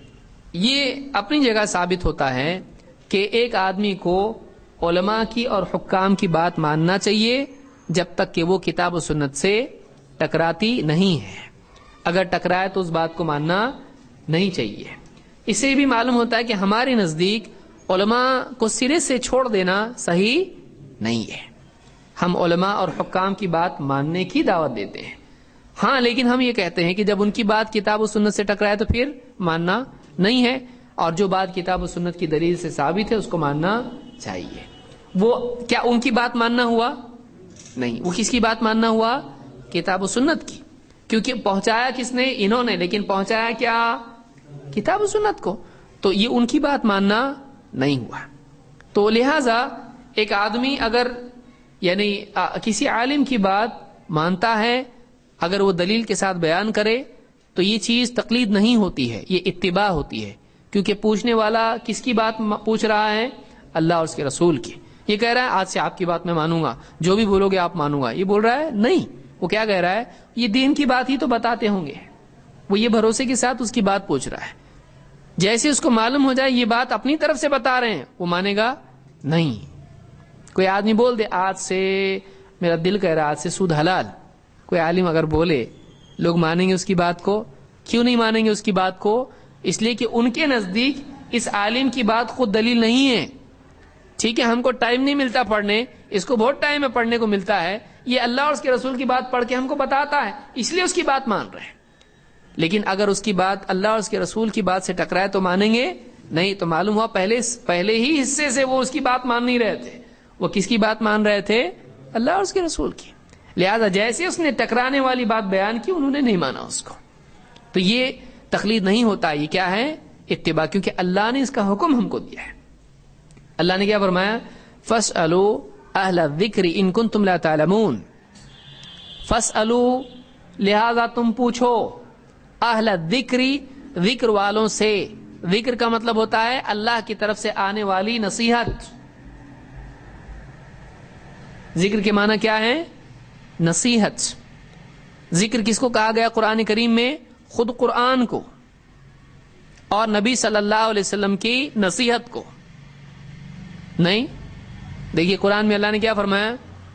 یہ اپنی جگہ ثابت ہوتا ہے کہ ایک آدمی کو علماء کی اور حکام کی بات ماننا چاہیے جب تک کہ وہ کتاب و سنت سے ٹکراتی نہیں ہے، اگر ٹکرائے تو اس بات کو ماننا نہیں چاہیے۔ اس سے بھی معلوم ہوتا ہے کہ ہمارے نزدیک علماء کو سرے سے چھوڑ دینا صحیح نہیں ہے، ہم علماء اور حکام کی بات ماننے کی دعوت دیتے ہیں، ہاں لیکن ہم یہ کہتے ہیں کہ جب ان کی بات کتاب و سنت سے ٹکرائے تو پھر ماننا نہیں ہے، اور جو بات کتاب و سنت کی دلیل سے ثابت ہے اس کو ماننا چاہیے۔ وہ کیا ان کی بات ماننا ہوا؟ نہیں، وہ کس کی بات ماننا ہوا؟ کتاب و سنت کی، کیونکہ پہنچایا کس نے؟ انہوں نے، لیکن پہنچایا کیا؟ کتاب و سنت کو، تو یہ ان کی بات ماننا نہیں ہوا۔ تو لہٰذا ایک آدمی اگر یعنی کسی عالم کی بات مانتا ہے، اگر وہ دلیل کے ساتھ بیان کرے تو یہ چیز تقلید نہیں ہوتی ہے، یہ اتباع ہوتی ہے، کیونکہ پوچھنے والا کس کی بات پوچھ رہا ہے؟ اللہ اور اس کے رسول کی۔ یہ کہہ رہا ہے آج سے آپ کی بات میں مانوں گا، جو بھی بولو گے آپ مانوں گا، یہ بول رہا ہے نہیں، وہ کیا کہہ رہا ہے؟ یہ دین کی بات ہی تو بتاتے ہوں گے، وہ یہ بھروسے کے ساتھ اس کی بات پوچھ رہا ہے، جیسے اس کو معلوم ہو جائے یہ بات اپنی طرف سے بتا رہے ہیں وہ مانے گا نہیں۔ کوئی آدمی بول دے آج سے میرا دل کہہ رہا ہے آج سے سود حلال، کوئی عالم اگر بولے لوگ مانیں گے اس کی بات کو؟ کیوں نہیں مانیں گے اس کی بات کو؟ اس لیے کہ ان کے نزدیک اس عالم کی بات خود دلیل نہیں ہے۔ ٹھیک ہے، ہم کو ٹائم نہیں ملتا پڑھنے، اس کو بہت ٹائم میں پڑھنے کو ملتا ہے، یہ اللہ اور اس کے رسول کی بات پڑھ کے ہم کو بتاتا ہے، اس لیے اس کی بات مان رہے ہیں۔ لیکن اگر اس کی بات اللہ اور اس کے رسول کی بات سے ٹکرائے تو مانیں گے نہیں، تو معلوم ہوا پہلے ہی حصے سے وہ اس کی بات مان نہیں رہے تھے، وہ کس کی بات مان رہے تھے؟ اللہ اور اس کے رسول کی۔ لہذا جیسے اس نے ٹکرانے والی بات بیان کی انہوں نے نہیں مانا اس کو۔ تو یہ تقلید نہیں ہوتا، یہ کیا ہے؟ اتباع، کیونکہ اللہ نے اس کا حکم ہم کو دیا ہے۔ اللہ نے کیا فرمایا؟ فاسألوا اہل الذکر ان کنتم لا تعلمون، فاسألوا لہذا تم پوچھو، اہل الذکر ذکر والوں سے۔ ذکر کا مطلب ہوتا ہے اللہ کی طرف سے آنے والی نصیحت۔ ذکر کے معنی کیا ہے؟ نصیحت۔ ذکر کس کو کہا گیا قرآن کریم میں؟ خود قرآن کو اور نبی صلی اللہ علیہ وسلم کی نصیحت کو نہیں۔ دیکھیے قرآن میں اللہ نے کیا فرمایا؟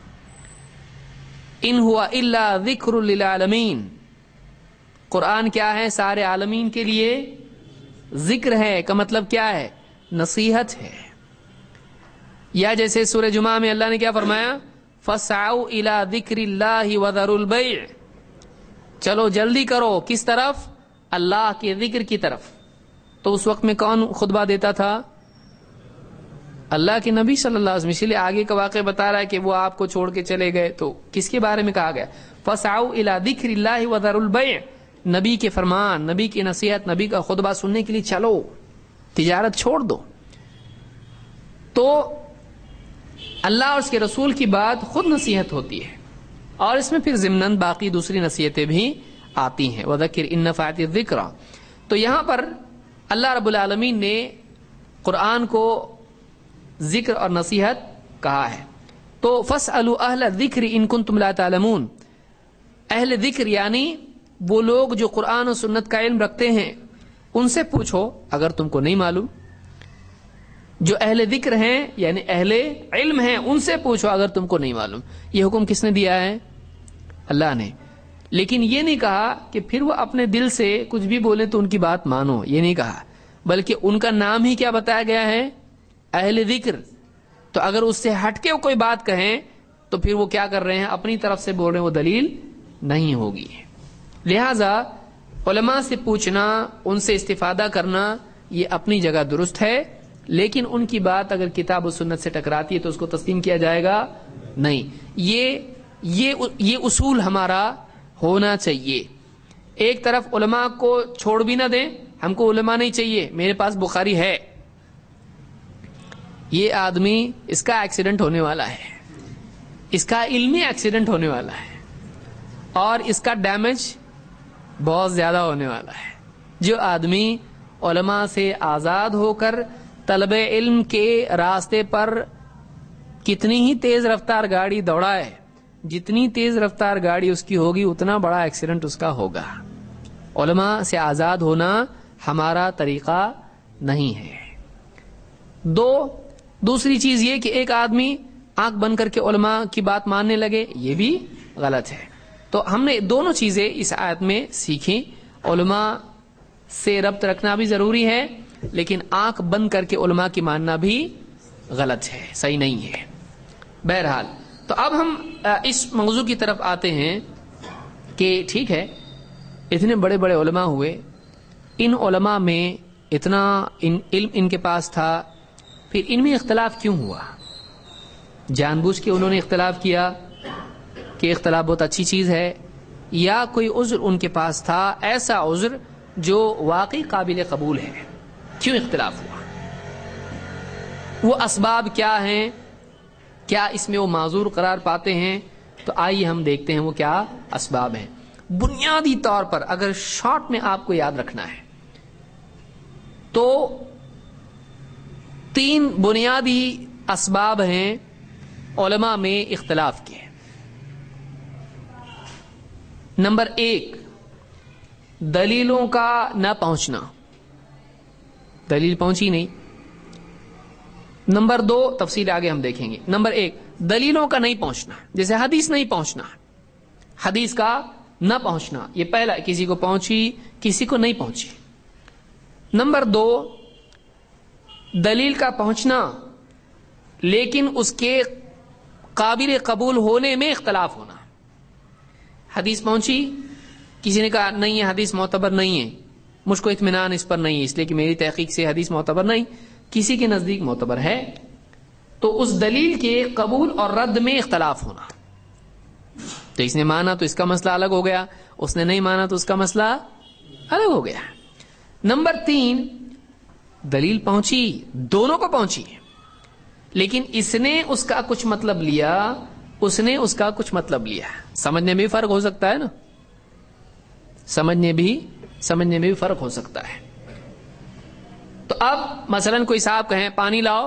ان ہوا الا ذکر للعالمین، قرآن کیا ہے؟ سارے عالمین کے لیے ذکر ہے، کا مطلب کیا ہے؟ نصیحت ہے۔ یا جیسے سورہ جمعہ میں اللہ نے کیا فرمایا؟ فَسْعَوْا إِلَىٰ ذِكْرِ اللَّهِ وَذَرُوا الْبَيْعَ، چلو جلدی کرو، کس طرف؟ اللہ کے ذکر کی طرف۔ تو اس وقت میں کون خطبہ دیتا تھا؟ اللہ کے نبی صلی اللہ علیہ وسلم۔ اسی لیے آگے کا واقعہ بتا رہا ہے کہ وہ آپ کو چھوڑ کے چلے گئے، تو کس کے بارے میں کہا گیا؟ فَسْعَوْا إِلَىٰ ذِكْرِ اللَّهِ وَذَرُوا الْبَيْعَ، نبی کے فرمان، نبی کی نصیحت، نبی کا خطبہ سننے کے لیے چلو، تجارت چھوڑ دو۔ تو اللہ اور اس کے رسول کی بات خود نصیحت ہوتی ہے، اور اس میں پھر ضمناً باقی دوسری نصیحتیں بھی آتی ہیں، وَذَكِّرْ إِن نَفَعَتِ الذِّكْرَىٰ۔ تو یہاں پر اللہ رب العالمین نے قرآن کو ذکر اور نصیحت کہا ہے۔ تو فَاسْأَلُوا أَهْلَ الذِّكْرِ إِن كُنتُمْ لَا تَعْلَمُونَ، اہل ذکر یعنی وہ لوگ جو قرآن و سنت کا علم رکھتے ہیں، ان سے پوچھو اگر تم کو نہیں معلوم۔ جو اہل ذکر ہیں یعنی اہل علم ہیں، ان سے پوچھو اگر تم کو نہیں معلوم۔ یہ حکم کس نے دیا ہے؟ اللہ نے۔ لیکن یہ نہیں کہا کہ پھر وہ اپنے دل سے کچھ بھی بولیں تو ان کی بات مانو، یہ نہیں کہا، بلکہ ان کا نام ہی کیا بتایا گیا ہے؟ اہل ذکر۔ تو اگر اس سے ہٹ کے کوئی بات کہیں تو پھر وہ کیا کر رہے ہیں؟ اپنی طرف سے بول رہے ہیں، وہ دلیل نہیں ہوگی۔ لہذا علماء سے پوچھنا، ان سے استفادہ کرنا، یہ اپنی جگہ درست ہے، لیکن ان کی بات اگر کتاب و سنت سے ٹکراتی ہے تو اس کو تسلیم کیا جائے گا نہیں۔ یہ اصول ہمارا ہونا چاہیے۔ ایک طرف علماء کو چھوڑ بھی نہ دیں، ہم کو علماء نہیں چاہیے، میرے پاس بخاری ہے، یہ آدمی اس کا ایکسیڈنٹ ہونے والا ہے، اس کا علمی ایکسیڈنٹ ہونے والا ہے، اور اس کا ڈیمیج بہت زیادہ ہونے والا ہے۔ جو آدمی علماء سے آزاد ہو کر طلب علم کے راستے پر کتنی ہی تیز رفتار گاڑی دوڑائے، جتنی تیز رفتار گاڑی اس کی ہوگی اتنا بڑا ایکسیڈنٹ اس کا ہوگا۔ علماء سے آزاد ہونا ہمارا طریقہ نہیں ہے۔ دوسری چیز یہ کہ ایک آدمی آنکھ بند کر کے علماء کی بات ماننے لگے، یہ بھی غلط ہے۔ تو ہم نے دونوں چیزیں اس آیت میں سیکھیں، علماء سے ربط رکھنا بھی ضروری ہے، لیکن آنکھ بند کر کے علماء کی ماننا بھی غلط ہے، صحیح نہیں ہے۔ بہرحال تو اب ہم اس موضوع کی طرف آتے ہیں کہ ٹھیک ہے، اتنے بڑے بڑے علماء ہوئے، ان علماء میں اتنا علم ان کے پاس تھا، پھر ان میں اختلاف کیوں ہوا؟ جان بوجھ کے انہوں نے اختلاف کیا کہ اختلاف بہت اچھی چیز ہے، یا کوئی عذر ان کے پاس تھا، ایسا عذر جو واقعی قابل قبول ہے؟ کیوں اختلاف ہوا؟ وہ اسباب کیا ہیں؟ کیا اس میں وہ معذور قرار پاتے ہیں؟ تو آئیے ہم دیکھتے ہیں وہ کیا اسباب ہیں۔ بنیادی طور پر اگر شارٹ میں آپ کو یاد رکھنا ہے تو 3 بنیادی اسباب ہیں علماء میں اختلاف کے۔ نمبر 1، دلیلوں کا نہ پہنچنا، دلیل پہنچی نہیں۔ نمبر 2، تفصیل آگے ہم دیکھیں گے۔ نمبر 1، دلیلوں کا نہیں پہنچنا، جیسے حدیث نہیں پہنچنا، حدیث کا نہ پہنچنا، یہ پہلا، کسی کو پہنچی کسی کو نہیں پہنچی۔ نمبر 2، دلیل کا پہنچنا لیکن اس کے قابل قبول ہونے میں اختلاف ہونا۔ حدیث پہنچی، کسی نے کہا نہیں یہ حدیث معتبر نہیں ہے، مجھ کو اطمینان اس پر نہیں ہے، اس لیے کہ میری تحقیق سے حدیث معتبر نہیں، کسی کے نزدیک معتبر ہے، تو اس دلیل کے قبول اور رد میں اختلاف ہونا۔ تو اس نے مانا تو اس کا مسئلہ الگ ہو گیا، اس نے نہیں مانا تو اس کا مسئلہ الگ ہو گیا۔ نمبر 3، دلیل پہنچی، دونوں کو پہنچی، لیکن اس نے اس کا کچھ مطلب لیا، اس نے اس کا کچھ مطلب لیا. سمجھنے میں بھی فرق ہو سکتا ہے نا، سمجھنے میں بھی فرق ہو سکتا ہے. تو اب مثلا کوئی صاحب کہیں پانی لاؤ،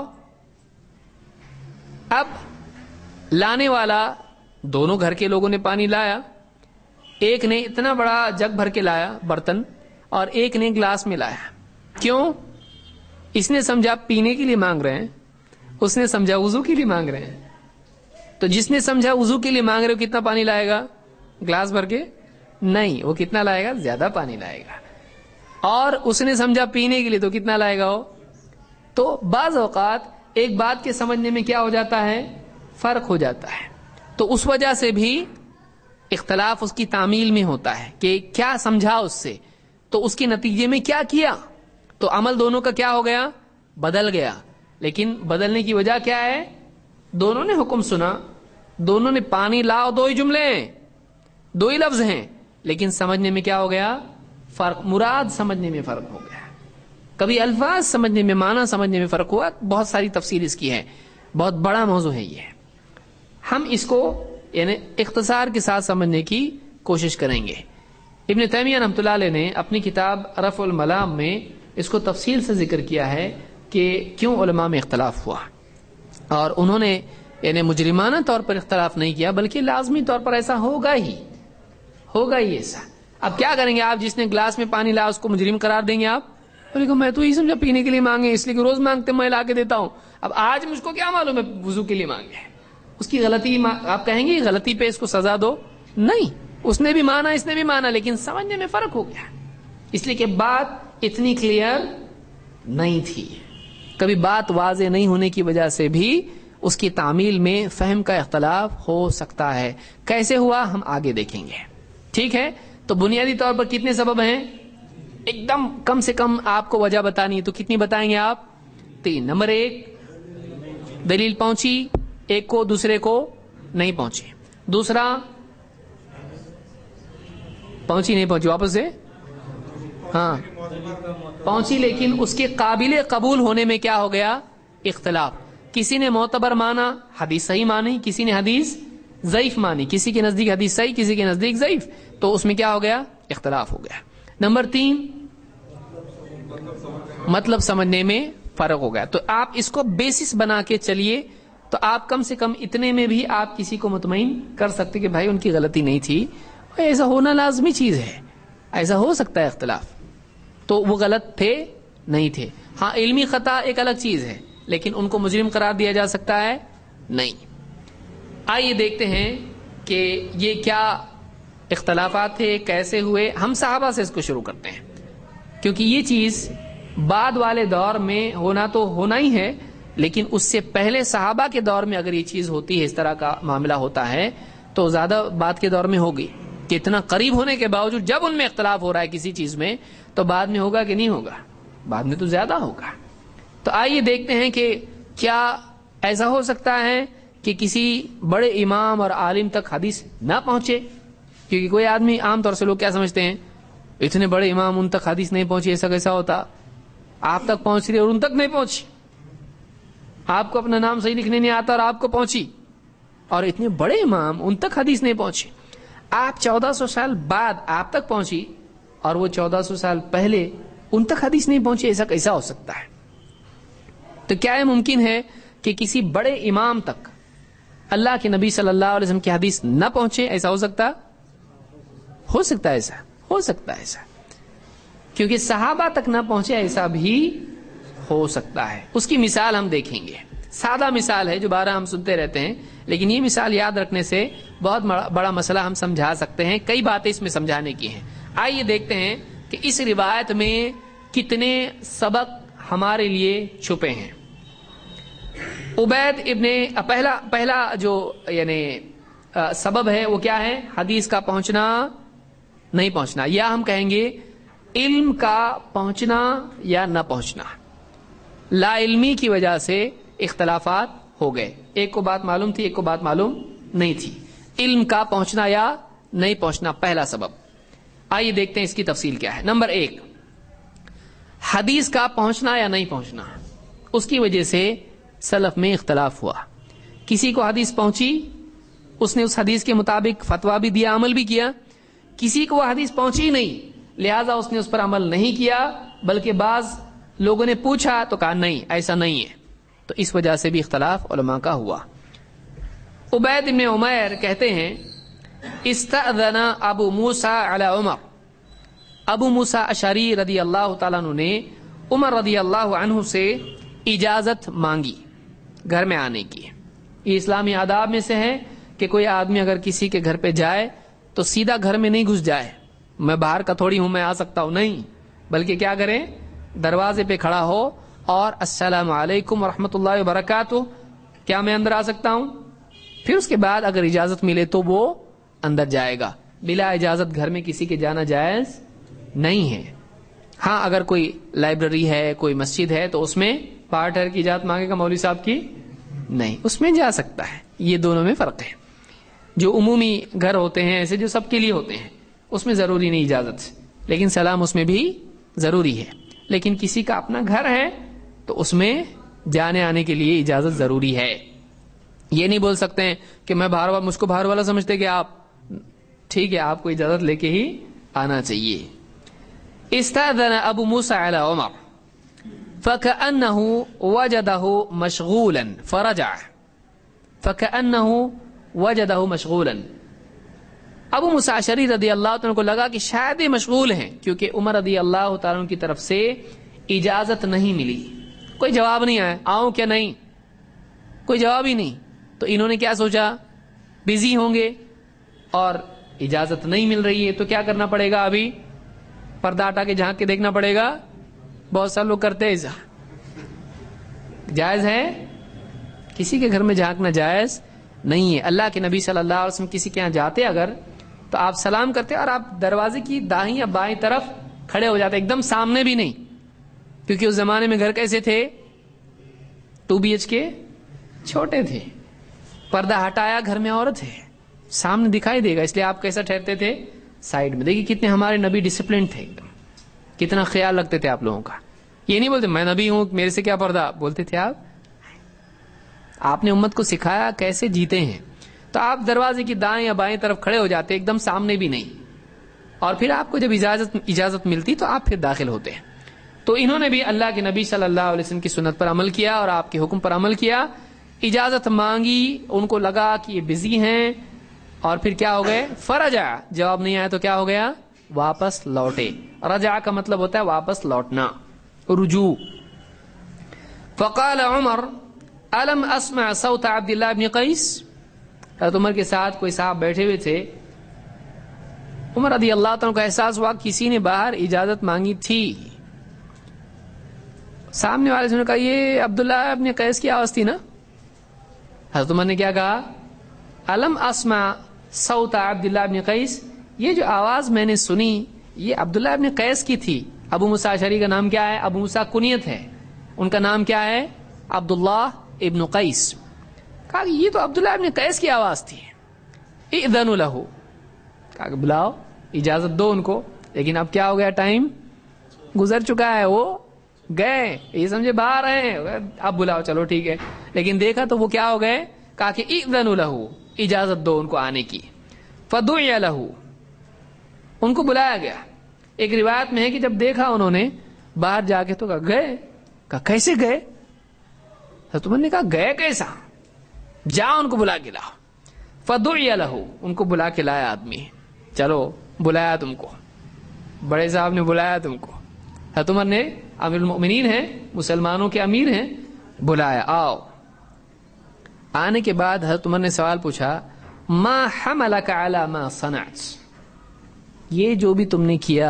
اب لانے والا دونوں گھر کے لوگوں نے پانی لایا، ایک نے اتنا بڑا جگ بھر کے لایا برتن اور ایک نے گلاس میں لایا. کیوں؟ اس نے سمجھا پینے کے لیے مانگ رہے ہیں، اس نے سمجھا وضو کے لیے مانگ رہے ہیں. تو جس نے سمجھا وضو کے لیے مانگ رہے ہو کتنا پانی لائے گا؟ گلاس بھر کے؟ نہیں، وہ کتنا لائے گا؟ زیادہ پانی لائے گا. اور اس نے سمجھا پینے کے لیے تو کتنا لائے گا وہ؟ تو بعض اوقات ایک بات کے سمجھنے میں کیا ہو جاتا ہے؟ فرق ہو جاتا ہے. تو اس وجہ سے بھی اختلاف اس کی تعمیل میں ہوتا ہے کہ کیا سمجھا اس سے، تو اس کے نتیجے میں کیا کیا، تو عمل دونوں کا کیا ہو گیا؟ بدل گیا. لیکن بدلنے کی وجہ کیا ہے؟ دونوں نے حکم سنا، دونوں نے پانی لاؤ، دو ہی جملے ہیں، دو ہی لفظ ہیں، لیکن سمجھنے میں کیا ہو گیا؟ فرق. مراد سمجھنے میں فرق ہو گیا. کبھی الفاظ سمجھنے میں، معنی سمجھنے میں فرق ہوا. بہت ساری تفصیل اس کی ہے، بہت بڑا موضوع ہے یہ. ہم اس کو یعنی اختصار کے ساتھ سمجھنے کی کوشش کریں گے. ابن تیمیہ رحمۃ اللہ علیہ نے اپنی کتاب رفع الملام میں اس کو تفصیل سے ذکر کیا ہے کہ کیوں علماء میں اختلاف ہوا. اور انہوں نے یعنی مجرمانہ طور پر اختلاف نہیں کیا، بلکہ لازمی طور پر ایسا ہوگا ہی ایسا. اب کیا کریں گے آپ؟ جس نے گلاس میں پانی لایا اس کو مجرم قرار دیں گے آپ؟ میں تو یہ سمجھا پینے کے لیے مانگے، اس لیے کہ روز مانگتے میں لا کے دیتا ہوں. اب آج مجھ کو کیا معلوم ہے وضو کے لیے مانگے؟ اس کی غلطی آپ کہیں گے غلطی پہ اس کو سزا دو؟ نہیں، اس نے بھی مانا، اس نے بھی مانا، لیکن سمجھنے میں فرق ہو گیا، اس لیے کہ بات اتنی کلیئر نہیں تھی. کبھی بات واضح نہیں ہونے کی وجہ سے بھی اس کی تعمیل میں فہم کا اختلاف ہو سکتا ہے. کیسے ہوا ہم آگے دیکھیں گے. ٹھیک ہے؟ تو بنیادی طور پر کتنے سبب ہیں؟ ایک دم کم سے کم آپ کو وجہ بتانی ہے تو کتنی بتائیں گے آپ؟ 3. نمبر 1، دلیل پہنچی، ایک کو دوسرے کو نہیں پہنچی. دوسرا، پہنچی نہیں پہنچی، واپس سے ہاں پہنچی لیکن اس کے قابل قبول ہونے میں کیا ہو گیا؟ اختلاف. کسی نے معتبر مانا، حدیث صحیح مانی، کسی نے حدیث ضعیف مانی، کسی کے نزدیک حدیث صحیح، کسی کے نزدیک ضعیف، تو اس میں کیا ہو گیا؟ اختلاف ہو گیا. نمبر 3، مطلب سمجھنے میں فرق ہو گیا. تو آپ اس کو بیسس بنا کے چلیے تو آپ کم سے کم اتنے میں بھی آپ کسی کو مطمئن کر سکتے کہ بھائی ان کی غلطی نہیں تھی. ایسا ہونا لازمی چیز ہے، ایسا ہو سکتا ہے اختلاف، تو وہ غلط تھے نہیں تھے. ہاں علمی خطا ایک الگ چیز ہے، لیکن ان کو مجرم قرار دیا جا سکتا ہے؟ نہیں. آئیے دیکھتے ہیں کہ یہ کیا اختلافات تھے، کیسے ہوئے. ہم صحابہ سے اس کو شروع کرتے ہیں کیونکہ یہ چیز بعد والے دور میں ہونا تو ہونا ہی ہے، لیکن اس سے پہلے صحابہ کے دور میں اگر یہ چیز ہوتی ہے، اس طرح کا معاملہ ہوتا ہے، تو زیادہ بعد کے دور میں ہوگی کہ اتنا قریب ہونے کے باوجود جب ان میں اختلاف ہو رہا ہے کسی چیز میں، تو بعد میں ہوگا کہ نہیں ہوگا؟ بعد میں تو زیادہ ہوگا. تو آئیے دیکھتے ہیں کہ کیا ایسا ہو سکتا ہے کہ کسی بڑے امام اور عالم تک حدیث نہ پہنچے؟ کیونکہ کوئی آدمی عام طور سے لوگ کیا سمجھتے ہیں، اتنے بڑے امام ان تک حدیث نہیں پہنچی، ایسا کیسا ہوتا؟ آپ تک پہنچ رہی اور ان تک نہیں پہنچی. آپ کو اپنا نام صحیح لکھنے نہیں آتا اور آپ کو پہنچی، اور اتنے بڑے امام ان تک حدیث نہیں پہنچی. آپ 1400 سال بعد آپ تک پہنچی اور وہ 1400 سال پہلے ان تک حدیث نہیں پہنچی، ایسا کیسا ہو سکتا ہے؟ تو کیا یہ ممکن ہے کہ کسی بڑے امام تک اللہ کے نبی صلی اللہ علیہ وسلم کی حدیث نہ پہنچے؟ ایسا ہو سکتا ہے ایسا ہو سکتا ہے ایسا، کیونکہ صحابہ تک نہ پہنچے، ایسا بھی ہو سکتا ہے. اس کی مثال ہم دیکھیں گے. سادہ مثال ہے جو بارہ ہم سنتے رہتے ہیں، لیکن یہ مثال یاد رکھنے سے بہت بڑا مسئلہ ہم سمجھا سکتے ہیں. کئی باتیں اس میں سمجھانے کی ہیں. آئیے دیکھتے ہیں کہ اس روایت میں کتنے سبق ہمارے لیے چھپے ہیں. عبید ابن پہلا جو یعنی سبب ہے وہ کیا ہے؟ حدیث کا پہنچنا نہیں پہنچنا، یا ہم کہیں گے علم کا پہنچنا یا نہ پہنچنا. لا علمی کی وجہ سے اختلافات ہو گئے. ایک کو بات معلوم تھی، ایک کو بات معلوم نہیں تھی. علم کا پہنچنا یا نہیں پہنچنا پہلا سبب. آئیے دیکھتے ہیں اس کی تفصیل کیا ہے. نمبر 1، حدیث کا پہنچنا یا نہیں پہنچنا، اس کی وجہ سے سلف میں اختلاف ہوا. کسی کو حدیث پہنچی، اس نے اس حدیث کے مطابق فتویٰ بھی دیا، عمل بھی کیا. کسی کو وہ حدیث پہنچی نہیں، لہذا اس نے اس پر عمل نہیں کیا، بلکہ بعض لوگوں نے پوچھا تو کہا نہیں ایسا نہیں ہے. تو اس وجہ سے بھی اختلاف علماء کا ہوا. عبید بن عمیر کہتے ہیں استأذن ابو موسیٰ علی عمر، ابو موسیٰ اشعری رضی اللہ تعالیٰ عنہ نے عمر رضی اللہ عنہ سے اجازت مانگی گھر میں آنے کی. یہ اسلامی آداب میں سے ہے کہ کوئی آدمی اگر کسی کے گھر پہ جائے تو سیدھا گھر میں نہیں گھس جائے، میں باہر کا تھوڑی ہوں میں آ سکتا ہوں، نہیں، بلکہ کیا کریں، دروازے پہ کھڑا ہو اور السلام علیکم ورحمۃ اللہ وبرکاتہ، کیا میں اندر آ سکتا ہوں؟ پھر اس کے بعد اگر اجازت ملے تو وہ اندر جائے گا. بلا اجازت گھر میں کسی کے جانا جائز نہیں ہے. ہاں اگر کوئی لائبریری ہے، کوئی مسجد ہے تو اس میں پارٹر کی اجازت مانگے گا، مولوی صاحب کی نہیں، اس میں جا سکتا ہے. یہ دونوں میں فرق ہے. جو عمومی گھر ہوتے ہیں ایسے جو سب کے لیے ہوتے ہیں اس میں ضروری نہیں اجازت، لیکن سلام اس میں بھی ضروری ہے. لیکن کسی کا اپنا گھر ہے تو اس میں جانے آنے کے لیے اجازت ضروری ہے. یہ نہیں بول سکتے ہیں کہ میں باہر والا، مجھ کو باہر والا سمجھتے کہ آپ ٹھیک ہے، آپ کو اجازت لے کے ہی آنا چاہیے. استأذن ابو موسیٰ علی عمر فكأنه وجده مشغولا فرجع، فكأنه وجده مشغولا. ابو موسیٰ اشعری رضی اللہ عنہ کو لگا کہ شاید یہ مشغول ہیں، کیونکہ عمر رضی اللہ تعالیٰ عنہ کی طرف سے اجازت نہیں ملی، کوئی جواب نہیں آیا، آؤں کیا نہیں، کوئی جواب ہی نہیں. تو انہوں نے کیا سوچا، بزی ہوں گے اور اجازت نہیں مل رہی ہے تو کیا کرنا پڑے گا، ابھی پردہ ہٹا کے جھانک کے دیکھنا پڑے گا. بہت سارے لوگ کرتے ہیں ایسا. جائز ہے؟ کسی کے گھر میں جھانکنا جائز نہیں ہے. اللہ کے نبی صلی اللہ علیہ وسلم کسی کے یہاں جاتے اگر تو آپ سلام کرتے اور آپ دروازے کی دائیں یا بائیں طرف کھڑے ہو جاتے، ایک دم سامنے بھی نہیں، کیونکہ اس زمانے میں گھر کیسے تھے، 2 BHK چھوٹے تھے. پردہ ہٹایا، گھر میں عورت ہے، سامنے دکھائی دے گا، اس لیے آپ کیسا ٹھہرتے تھے، سائڈ میں. دیکھیے کتنے ہمارے نبی ڈسپلن تھے، ایک دم کتنا خیال رکھتے تھے آپ لوگوں کا. یہ نہیں بولتے میں نبی ہوں میرے سے کیا پردہ، بولتے تھے آپ نے امت کو سکھایا کیسے جیتے ہیں. تو آپ دروازے کی دائیں یا بائیں طرف کھڑے ہو جاتے، ایک دم سامنے بھی نہیں، اور پھر آپ کو جب اجازت ملتی تو آپ پھر داخل ہوتے ہیں. تو انہوں نے بھی اللہ کے نبی صلی اللہ علیہ وسلم کی سنت پر عمل کیا اور آپ کے حکم پر عمل کیا. اجازت مانگی، ان کو لگا کہ یہ بزی ہیں، اور پھر کیا ہو گئے، فرجع، جواب نہیں آیا تو کیا ہو گیا، واپس لوٹے. رجع کا مطلب ہوتا ہے واپس لوٹنا، رجوع. فقال عمر الم اسمع صوت عبد اللہ بن قیس. حضرت عمر کے ساتھ کوئی صاحب بیٹھے ہوئے تھے. عمر رضی اللہ تعالیٰ کو احساس ہوا کسی نے باہر اجازت مانگی تھی. سامنے والے سے نے کہا یہ عبداللہ ابن قیس کی آواز تھی نا. حضرت عمر نے کیا کہا، الم اسمع صوت عبداللہ ابن قیس، یہ جو آواز میں نے سنی یہ عبداللہ ابن قیس کی تھی. ابو موسیٰ اشعری کا نام کیا ہے، ابو موسیٰ کنیت ہے، ان کا نام کیا ہے، عبداللہ ابن قیس. کہا کہ یہ تو عبداللہ ابن قیس کی آواز تھی. اذن لہ، کہا کہ بلاؤ، اجازت دو ان کو. لیکن اب کیا ہو گیا، ٹائم گزر چکا ہے، وہ گئے، یہ سمجھے باہر ہیں، اب بلاؤ چلو ٹھیک ہے. لیکن دیکھا تو وہ کیا ہو گئے، کہا کہ اذن لہ، اجازت دو ان کو آنے کی. فدعی لہ، ان کو بلایا گیا. ایک روایت میں ہے کہ جب دیکھا انہوں نے باہر جا کے تو کہا گئے. کہا کیسے گئے، حضرت عمر نے کہا گئے کیسا، جا ان کو بلا کے لاؤ. فدعی لہ، ان کو بلا کے لایا آدمی. چلو بلایا تم کو، بڑے صاحب نے بلایا تم کو. حضرت عمر نے، امیر المؤمنین ہیں، مسلمانوں کے امیر ہیں، بلایا، آؤ. آنے کے بعد حضرت عمر نے سوال پوچھا، ما حملک علی ما صنعت، یہ جو بھی تم نے کیا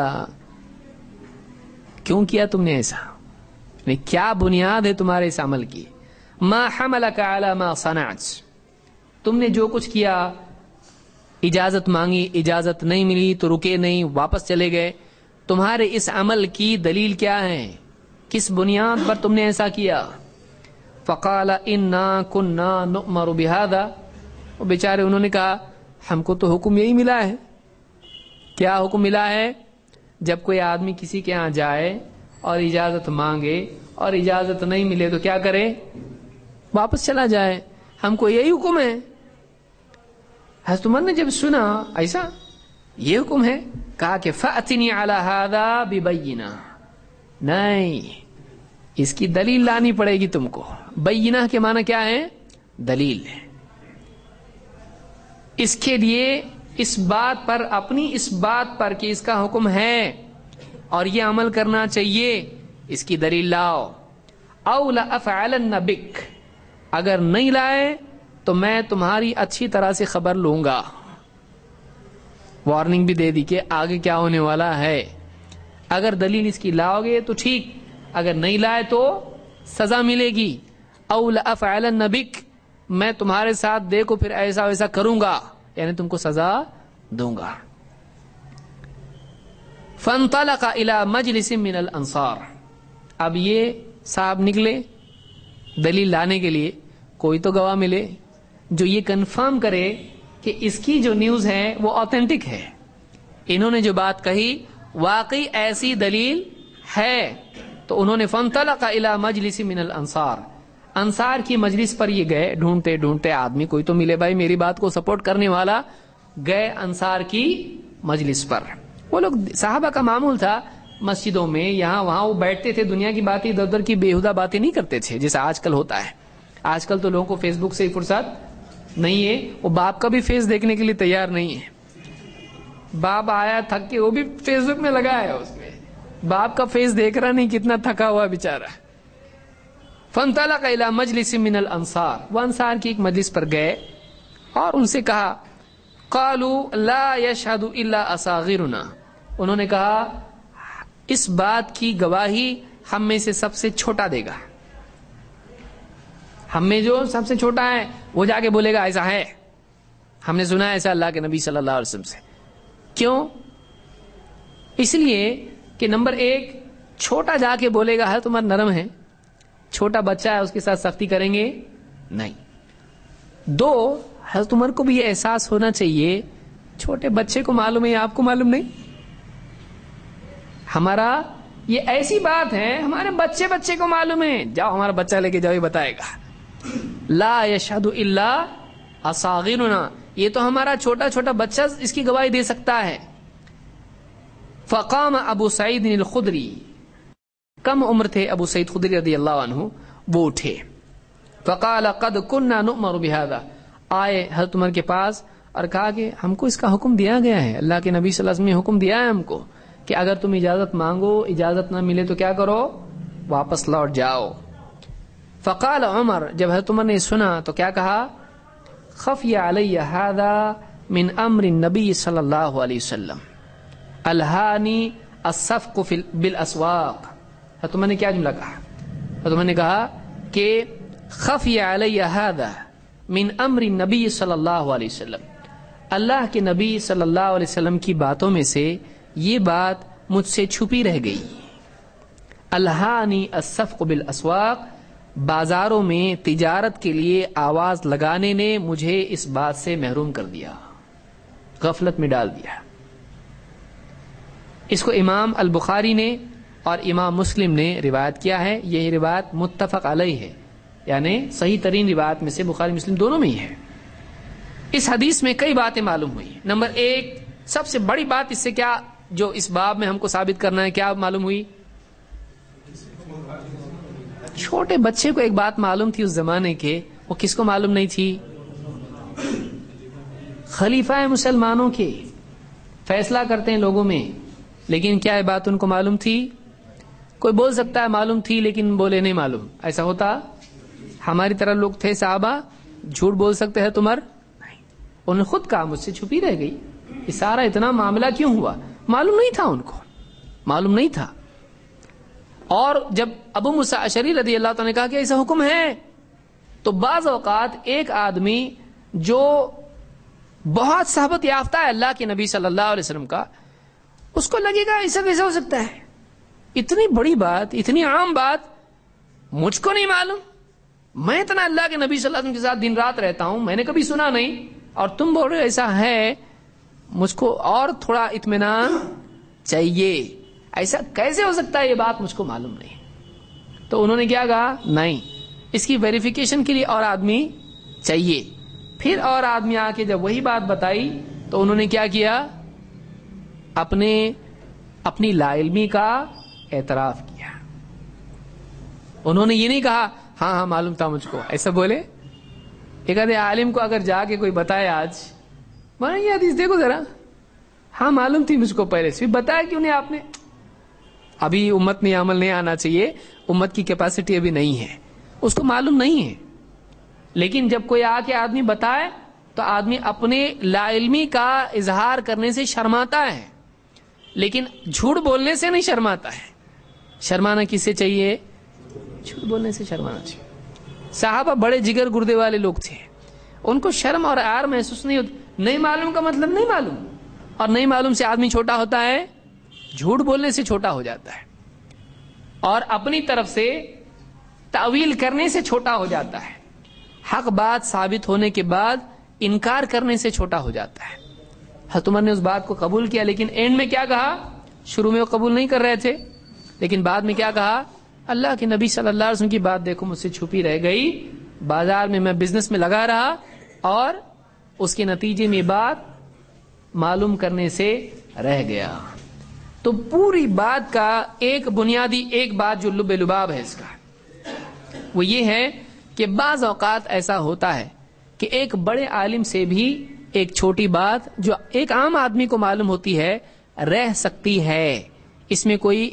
کیوں کیا تم نے ایسا، کیا بنیاد ہے تمہارے اس عمل کی. ما حملک علی ما صنعت، تم نے جو کچھ کیا، اجازت مانگی، اجازت نہیں ملی تو رکے نہیں، واپس چلے گئے، تمہارے اس عمل کی دلیل کیا ہے، کس بنیاد پر تم نے ایسا کیا. فقال انا كنا نؤمر بهذا، وہ بیچارے انہوں نے کہا ہم کو تو حکم یہی ملا ہے. کیا حکم ملا ہے، جب کوئی آدمی کسی کے ہاں جائے اور اجازت مانگے اور اجازت نہیں ملے تو کیا کرے؟ واپس چلا جائے. ہم کو یہی حکم ہے. حضرت عمر نے جب سنا ایسا یہ حکم ہے, کہا کہ فَأْتِنِي عَلَى هَذَا بِبَيِّنَةٍ, نہیں, اس کی دلیل لانی پڑے گی تم کو. بینہ کے معنی کیا ہے؟ دلیل ہے. اس کے لیے اس بات پر, اپنی اس بات پر کہ اس کا حکم ہے اور یہ عمل کرنا چاہیے, اس کی دلیل لاؤ. او لأفعلن بک, اگر نہیں لائے تو میں تمہاری اچھی طرح سے خبر لوں گا. وارننگ بھی دے دی کہ آگے کیا ہونے والا ہے. اگر دلیل اس کی لاؤ گے تو ٹھیک, اگر نہیں لائے تو سزا ملے گی. او لأفعلن بک, میں تمہارے ساتھ دیکھو پھر ایسا ویسا کروں گا, یعنی تم کو سزا دوں گا. فانطلق الى مجلس من الانصار, اب یہ صاحب نکلے دلیل لانے کے لیے. کوئی تو گواہ ملے جو یہ کنفرم کرے کہ اس کی جو نیوز ہے وہ آتھینٹک ہے, انہوں نے جو بات کہی واقعی ایسی دلیل ہے. تو انہوں نے فانطلق الى مجلس من الانصار, انصار کی مجلس پر یہ گئے. ڈھونڈتے ڈھونڈتے آدمی کوئی تو ملے بھائی میری بات کو سپورٹ کرنے والا. گئے انصار کی مجلس پر. وہ لوگ, صحابہ کا معمول تھا مسجدوں میں یہاں وہاں وہ بیٹھتے تھے, دنیا کی باتیں ادھر ادھر کی بےہودہ باتیں نہیں کرتے تھے جیسا آج کل ہوتا ہے. آج کل تو لوگوں کو فیس بک سے ہی فرصت نہیں ہے, وہ باپ کا بھی فیس دیکھنے کے لیے تیار نہیں ہے. باپ آیا تھک کے وہ بھی فیس بک میں لگا ہے, اس میں باپ کا فیس دیکھ رہا نہیں کتنا تھکا ہوا بیچارہ. فانطلق الى مجلس من الانصار, وہ انصار کی ایک مجلس پر گئے اور ان سے کہا قالوا لا يشهد الا اصاغرنا, انہوں نے کہا اس بات کی گواہی ہم میں سے سب سے چھوٹا دے گا. ہم میں جو سب سے چھوٹا ہے وہ جا کے بولے گا ایسا ہے, ہم نے سنا ہے ایسا اللہ کے نبی صلی اللہ علیہ وسلم سے. کیوں؟ اس لیے کہ نمبر ایک, چھوٹا جا کے بولے گا حضرت عمر نرم ہے, چھوٹا بچہ ہے اس کے ساتھ سختی کریں گے نہیں. دو, حضرت عمر کو بھی یہ احساس ہونا چاہیے چھوٹے بچے کو معلوم ہے آپ کو معلوم نہیں, ہمارا یہ ایسی بات ہے ہمارے بچے کو معلوم ہے, جاؤ ہمارا بچہ لے کے جاؤ, یہ بتائے گا. لا یشہد الا اصاغرنا, یہ تو ہمارا چھوٹا چھوٹا بچہ اس کی گواہی دے سکتا ہے. فقام ابو سعید الخدری, کم عمر تھے ابو سعید خدری رضی اللہ عنہ, وہ اٹھے. فقال قد كنا نؤمر بهذا, آئے حضرت عمر کے پاس اور کہا کہ ہم کو اس کا حکم دیا گیا ہے, اللہ کے نبی صلی اللہ علیہ وسلم نے حکم دیا ہے ہم کو کہ اگر تم اجازت مانگو, اجازت نہ ملے تو کیا کرو, واپس لوٹ جاؤ. فقال عمر, جب حضرت عمر نے سنا تو کیا کہا, خفی علی هذا من امر النبی صلی اللہ علیہ وسلم الہانی الصفق بالاسواق. حضرت عمر نے کیا جملہ کہا؟ حضرت عمر نے کہا کہ خفی علی هذا من امر النبی صلی اللہ علیہ وسلم, اللہ کے نبی صلی اللہ علیہ وسلم کی باتوں میں سے یہ بات مجھ سے چھپی رہ گئی. الہانی الصفق بالاسواق, بازاروں میں تجارت کے لیے آواز لگانے نے مجھے اس بات سے محروم کر دیا, غفلت میں ڈال دیا. اس کو امام البخاری نے اور امام مسلم نے روایت کیا ہے. یہ روایت متفق علیہ ہے, یعنی صحیح ترین روایت میں سے بخاری مسلم دونوں میں ہی ہے. اس حدیث میں کئی باتیں معلوم ہوئی. نمبر ایک, سب سے بڑی بات اس سے کیا جو اس باب میں ہم کو ثابت کرنا ہے, کیا معلوم ہوئی؟ چھوٹے بچے کو ایک بات معلوم تھی اس زمانے کے, وہ کس کو معلوم نہیں تھی؟ خلیفہ مسلمانوں کے, فیصلہ کرتے ہیں لوگوں میں, لیکن کیا یہ بات ان کو معلوم تھی؟ کوئی بول سکتا ہے معلوم تھی لیکن بولے نہیں معلوم, ایسا ہوتا؟ ہماری طرح لوگ تھے صحابہ جھوٹ بول سکتے ہیں تمہر نہیں, انہوں نے خود کہا مجھ سے چھپی رہ گئی. یہ سارا اتنا معاملہ کیوں ہوا؟ معلوم نہیں تھا, ان کو معلوم نہیں تھا. اور جب ابو موسیٰ اشعری رضی اللہ تعالیٰ نے کہا کہ ایسا حکم ہے, تو بعض اوقات ایک آدمی جو بہت صحبت یافتہ ہے اللہ کے نبی صلی اللہ علیہ وسلم کا, اس کو لگے گا ایسا کیسا ہو سکتا ہے, اتنی بڑی بات, اتنی عام بات مجھ کو نہیں معلوم, میں اتنا اللہ کے نبی صلی اللہ علیہ وسلم کے ساتھ دن رات رہتا ہوں, میں نے کبھی سنا نہیں, اور تم بول رہے ایسا ہے. مجھ کو اور تھوڑا اطمینان چاہیے. ایسا کیسے ہو سکتا ہے, یہ بات مجھ کو معلوم نہیں. تو انہوں نے کیا کہا, نہیں, اس کی ویریفیکیشن کے لیے اور آدمی چاہیے. پھر اور آدمی آ کے جب وہی بات بتائی تو انہوں نے کیا کیا, اپنی لا علمی کا اعتراف کیا. انہوں نے یہ نہیں کہا ہاں ہاں معلوم تھا مجھ کو, ایسا بولے. ایک آدھے عالم کو اگر جا کے کوئی بتائے آج, مانا یہ حدیث دیکھو ذرا, ہاں معلوم تھی مجھ کو پہلے سے, بتایا کیوں نہیں آپ نے. ابھی امت میں عمل نہیں آنا چاہیے, امت کی کیپیسٹی ابھی نہیں ہے, اس کو معلوم نہیں ہے. لیکن جب کوئی آ کے آدمی بتائے تو آدمی اپنے لا علمی کا اظہار کرنے سے شرماتا ہے, لیکن جھوٹ بولنے سے نہیں شرماتا ہے. شرمانا کس سے چاہیے, جھوٹ بولنے سے شرمانا چاہیے. صحابہ بڑے جگر گردے والے لوگ تھے, ان کو شرم اور عار محسوس نہیں ہوتی. نہیں معلوم کا مطلب نہیں معلوم, اور نہیں معلوم سے آدمی چھوٹا ہوتا ہے, جھوٹ بولنے سے چھوٹا ہو جاتا ہے, اور اپنی طرف سے تعویل کرنے سے چھوٹا ہو جاتا ہے, حق بات ثابت ہونے کے بعد انکار کرنے سے چھوٹا ہو جاتا ہے. حضرت عمر نے اس بات کو قبول کیا, لیکن اینڈ میں کیا کہا, شروع میں وہ قبول نہیں کر رہے تھے, لیکن بعد میں کیا کہا, اللہ کے نبی صلی اللہ علیہ وسلم کی بات دیکھو مجھ سے چھپی رہ گئی, بازار میں بزنس میں لگا رہا, اور اس کے نتیجے میں بات معلوم کرنے سے رہ گیا. تو پوری بات کا ایک بنیادی ایک بات جو لب لباب ہے اس کا, وہ یہ ہے کہ بعض اوقات ایسا ہوتا ہے کہ ایک بڑے عالم سے بھی ایک چھوٹی بات جو ایک عام آدمی کو معلوم ہوتی ہے رہ سکتی ہے. اس میں کوئی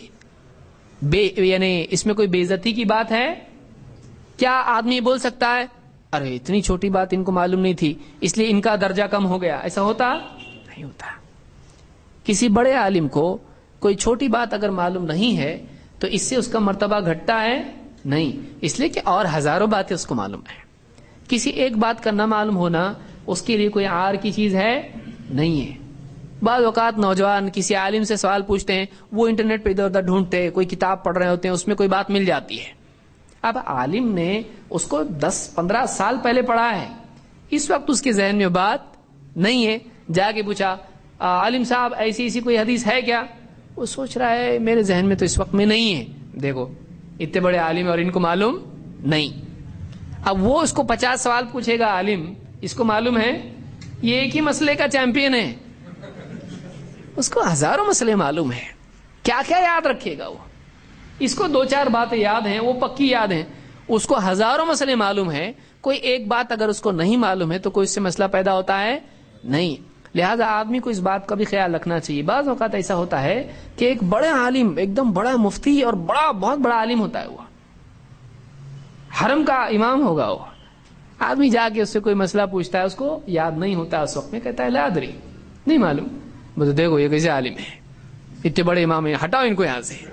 اس میں کوئی بے عزتی کی بات ہے کیا؟ آدمی بول سکتا ہے ارے اتنی چھوٹی بات ان کو معلوم نہیں تھی اس لیے ان کا درجہ کم ہو گیا, ایسا ہوتا نہیں ہوتا. کسی بڑے عالم کو کوئی چھوٹی بات اگر معلوم نہیں ہے تو اس سے اس کا مرتبہ گھٹتا ہے نہیں, اس لیے کہ اور ہزاروں باتیں اس کو معلوم ہے. کسی ایک بات کا نہ معلوم ہونا اس کے لیے کوئی عار کی چیز ہے نہیں ہے. بعض اوقات نوجوان کسی عالم سے سوال پوچھتے ہیں, وہ انٹرنیٹ پہ ادھر ادھر ڈھونڈتے ہیں, کوئی کتاب پڑھ رہے ہوتے ہیں, اس میں کوئی بات مل جاتی ہے. اب عالم نے اس کو 10-15 سال پہلے پڑھا ہے, اس وقت اس کے ذہن میں بات نہیں ہے. جا کے پوچھا عالم صاحب ایسی ایسی کوئی حدیث ہے کیا؟ وہ سوچ رہا ہے میرے ذہن میں تو اس وقت میں نہیں ہے. دیکھو اتنے بڑے عالم اور ان کو معلوم نہیں. اب وہ اس کو 50 سوال پوچھے گا, عالم اس کو معلوم ہے یہ ایک ہی مسئلے کا چیمپئن ہے, اس کو ہزاروں مسئلے معلوم ہیں, کیا کیا یاد رکھے گا وہ. اس کو 2-4 باتیں یاد ہیں, وہ پکی یاد ہیں, اس کو ہزاروں مسئلے معلوم ہیں. کوئی ایک بات اگر اس کو نہیں معلوم ہے تو کوئی اس سے مسئلہ پیدا ہوتا ہے نہیں. لہذا آدمی کو اس بات کا بھی خیال رکھنا چاہیے. بعض اوقات ایسا ہوتا ہے کہ ایک بڑے عالم, ایک دم بڑا مفتی اور بہت بڑا عالم ہوتا ہے, وہ حرم کا امام ہوگا, وہ آدمی جا کے اس سے کوئی مسئلہ پوچھتا ہے, اس کو یاد نہیں ہوتا اس وقت میں, کہتا ہے لا ادری, نہیں معلوم. بس دیکھو یہ کیسے عالم ہے, اتنے بڑے امام ہیں, ہٹاؤ ان کو یہاں سے.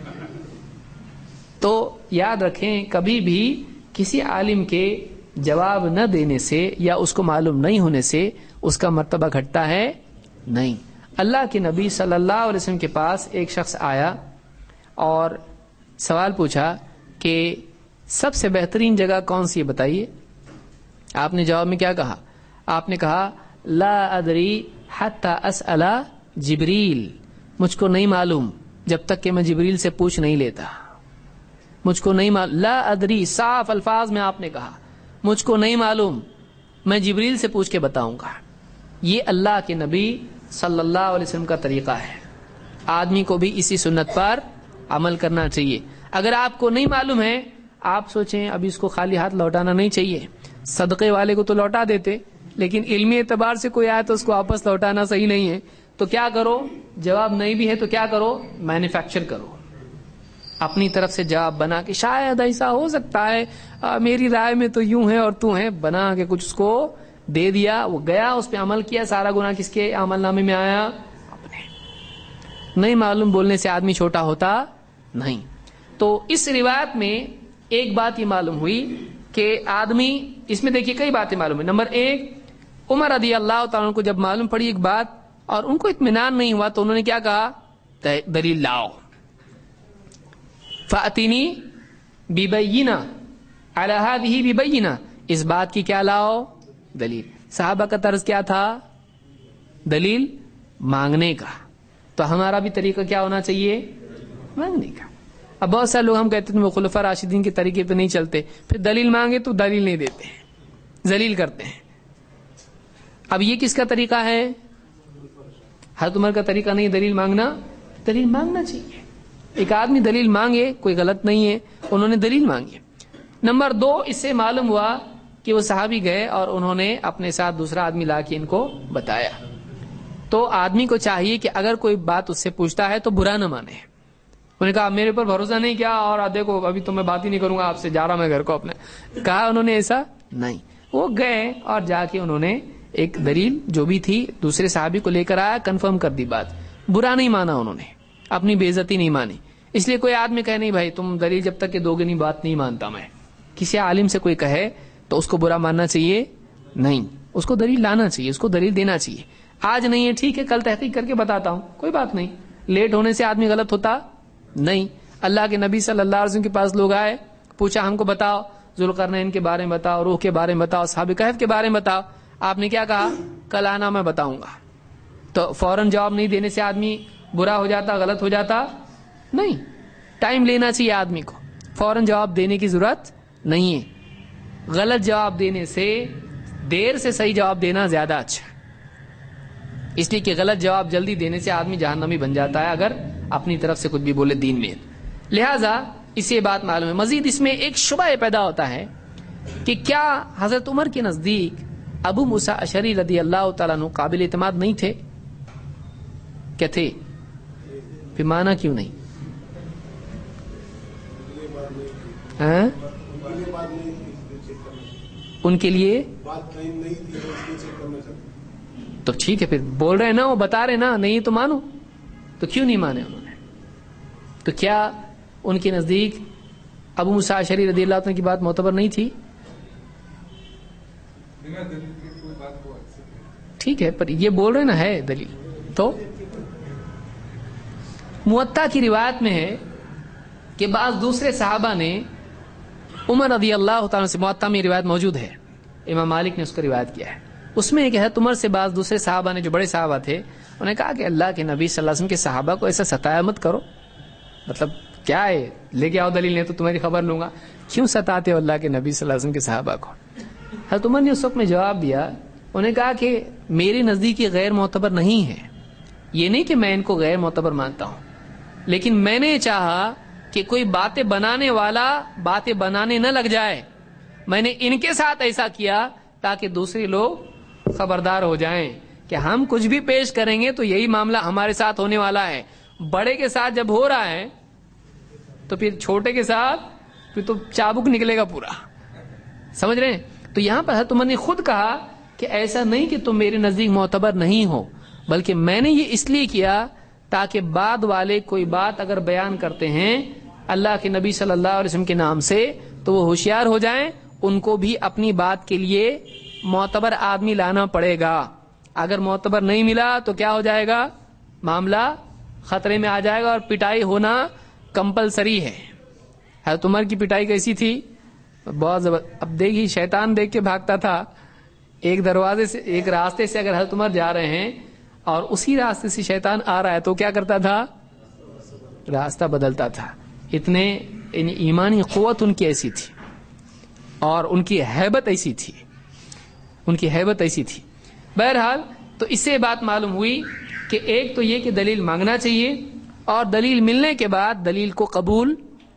تو یاد رکھیں کبھی بھی کسی عالم کے جواب نہ دینے سے یا اس کو معلوم نہیں ہونے سے اس کا مرتبہ گھٹتا ہے نہیں. اللہ کے نبی صلی اللہ علیہ وسلم کے پاس ایک شخص آیا اور سوال پوچھا کہ سب سے بہترین جگہ کون سی ہے بتائیے. آپ نے جواب میں کیا کہا؟ آپ نے کہا لا ادری حتی اسأل جبریل, مجھ کو نہیں معلوم جب تک کہ میں جبریل سے پوچھ نہیں لیتا. مجھ کو نہیں معلوم, لا ادری, صاف الفاظ میں آپ نے کہا مجھ کو نہیں معلوم, میں جبریل سے پوچھ کے بتاؤں گا. یہ اللہ کے نبی صلی اللہ علیہ وسلم کا طریقہ ہے. آدمی کو بھی اسی سنت پر عمل کرنا چاہیے. اگر آپ کو نہیں معلوم ہے, آپ سوچیں ابھی اس کو خالی ہاتھ لوٹانا نہیں چاہیے. صدقے والے کو تو لوٹا دیتے, لیکن علمی اعتبار سے کوئی آئے تو اس کو واپس لوٹانا صحیح نہیں ہے. تو کیا کرو, جواب نہیں بھی ہے تو کیا کرو, مینوفیکچر کرو, اپنی طرف سے جواب بنا کے, شاید ایسا ہو سکتا ہے میری رائے میں تو یوں ہے اور تو ہے, بنا کے کچھ اس کو دے دیا, وہ گیا اس پہ عمل کیا, سارا گناہ کس کے عمل نامے میں آیا؟ اپنے. نہیں معلوم بولنے سے آدمی چھوٹا ہوتا نہیں. تو اس روایت میں ایک بات یہ معلوم ہوئی کہ آدمی, اس میں دیکھیے کئی باتیں معلوم ہیں. نمبر 1, عمر رضی اللہ تعالیٰ عنہ کو جب معلوم پڑی ایک بات اور ان کو اطمینان نہیں ہوا تو انہوں نے کیا کہا, دلیل لاؤ. فَأْتِنِي بِبَيِّنَةٍ عَلَى هَذِهِ بِبَيِّنَةٍ, اس بات کی کیا لاؤ, دلیل. صحابہ کا طرز کیا تھا, دلیل مانگنے کا. تو ہمارا بھی طریقہ کیا ہونا چاہیے, مانگنے کا. اب بہت سارے لوگ ہم کہتے ہیں وہ خلفاء راشدین کے طریقے پہ نہیں چلتے, پھر دلیل مانگے تو دلیل نہیں دیتے ہیں, ذلیل کرتے ہیں. اب یہ کس کا طریقہ ہے؟ حضرت عمر کا طریقہ نہیں دلیل مانگنا. دلیل مانگنا چاہیے. ایک آدمی دلیل مانگے, کوئی غلط نہیں ہے, انہوں نے دلیل مانگی. نمبر 2, اس سے معلوم ہوا کہ وہ صحابی گئے اور انہوں نے اپنے ساتھ دوسرا آدمی لا کے ان کو بتایا. تو آدمی کو چاہیے کہ اگر کوئی بات اس سے پوچھتا ہے تو برا نہ مانے. انہوں نے کہا میرے اوپر بھروسہ نہیں کیا اور دیکھو ابھی تو میں بات ہی نہیں کروں گا آپ سے, جا رہا میں گھر کو اپنے. کہا انہوں نے ایسا نہیں. وہ گئے اور جا کے انہوں نے ایک دلیل جو بھی تھی دوسرے صحابی کو لے کر آیا, کنفرم کر دی بات. برا نہیں مانا انہوں نے, اپنی بے عزتی نہیں مانی. اس لیے کوئی آدمی کہے نہیں بھائی تم دلیل جب تک کہ دو گے نہیں بات نہیں مانتا میں. کسی عالم سے کوئی کہے تو اس کو برا ماننا چاہیے نہیں, اس کو دلیل لانا چاہیے, اس کو دلیل دینا چاہیے. آج نہیں ہے ٹھیک ہے, کل تحقیق کر کے بتاتا ہوں, کوئی بات نہیں. لیٹ ہونے سے آدمی غلط ہوتا نہیں. اللہ کے نبی صلی اللہ علیہ وسلم کے پاس لوگ آئے, پوچھا ہم کو بتاؤ ذوالقرنین کے بارے میں بتاؤ, روح کے بارے میں بتاؤ, اصحاب کہف کے بارے میں بتاؤ. آپ نے کیا کہا؟ کل آنا میں بتاؤں گا. تو فوراً جواب نہیں دینے سے آدمی برا ہو جاتا, غلط ہو جاتا نہیں. ٹائم لینا چاہیے آدمی کو, فوراً جواب دینے کی ضرورت نہیں ہے. غلط جواب دینے سے دیر سے صحیح جواب دینا زیادہ اچھا. اس لیے کہ غلط جواب جلدی دینے سے آدمی جہنمی بن جاتا ہے اگر اپنی طرف سے کچھ بھی بولے دین میں. لہذا اسے بات معلوم ہے. مزید اس میں ایک شبہ پیدا ہوتا ہے کہ کیا حضرت عمر کے نزدیک ابو موسیٰ اشعری رضی اللہ تعالیٰ عنہ قابل اعتماد نہیں تھے؟ کیا تھے؟ پھر مانا کیوں نہیں؟ ان کے لیے تو ٹھیک ہے, پھر بول رہے نا, وہ بتا رہے نا, نہیں تو مانو. تو کیوں نہیں مانے انہوں نے؟ تو کیا ان کے نزدیک ابو موسیٰ اشعری رضی اللہ عنہ کی بات معتبر نہیں تھی؟ ٹھیک ہے, پر یہ بول رہے نا ہے دلیل. تو موطا کی روایت میں ہے کہ بعض دوسرے صحابہ نے عمر رضی اللہ تعالیٰ سے, موطا میں روایت موجود ہے, امام مالک نے اس کو روایت کیا ہے, اس میں ایک ہے عمر سے بعض دوسرے صحابہ نے جو بڑے صحابہ تھے انہوں نے کہا کہ اللہ کے نبی صلی اللہ علیہ وسلم کے صحابہ کو ایسا ستایا مت کرو. مطلب کیا ہے, لے کے آؤ دلیل, نہیں تو تمہاری خبر لوں گا. کیوں ستاتے ہو اللہ کے نبی صلی اللہ علیہ وسلم کے صحابہ کو؟ حضرت عمر نے اس وقت میں جواب دیا, انہوں نے کہا کہ میرے نزدیک یہ غیر معتبر نہیں ہے. یہ نہیں کہ میں ان کو غیر معتبر مانتا ہوں, لیکن میں نے چاہا کہ کوئی باتیں بنانے والا باتیں بنانے نہ لگ جائے. میں نے ان کے ساتھ ایسا کیا تاکہ دوسرے لوگ خبردار ہو جائیں کہ ہم کچھ بھی پیش کریں گے تو یہی معاملہ ہمارے ساتھ ہونے والا ہے. بڑے کے ساتھ جب ہو رہا ہے تو پھر چھوٹے کے ساتھ پھر تو چابک نکلے گا پورا. سمجھ رہے ہیں؟ تو یہاں پر حضرت عمر نے خود کہا کہ ایسا نہیں کہ تم میرے نزدیک معتبر نہیں ہو, بلکہ میں نے یہ اس لیے کیا تاکہ بعد والے کوئی بات اگر بیان کرتے ہیں اللہ کے نبی صلی اللہ علیہ وسلم کے نام سے تو وہ ہوشیار ہو جائیں, ان کو بھی اپنی بات کے لیے معتبر آدمی لانا پڑے گا. اگر معتبر نہیں ملا تو کیا ہو جائے گا؟ معاملہ خطرے میں آ جائے گا اور پٹائی ہونا کمپلسری ہے. حضرت عمر کی پٹائی کیسی تھی؟ بہت زبردست. اب دیکھیے شیطان دیکھ کے بھاگتا تھا. ایک دروازے سے, ایک راستے سے اگر حضرت عمر جا رہے ہیں اور اسی راستے سے شیطان آ رہا ہے تو کیا کرتا تھا؟ راستہ بدلتا تھا. اتنے ایمانی قوت ان کی ایسی تھی اور ان کی ہیبت ایسی تھی, ان کی ہیبت ایسی تھی. بہرحال تو اس سے بات معلوم ہوئی کہ ایک تو یہ کہ دلیل مانگنا چاہیے اور دلیل ملنے کے بعد دلیل کو قبول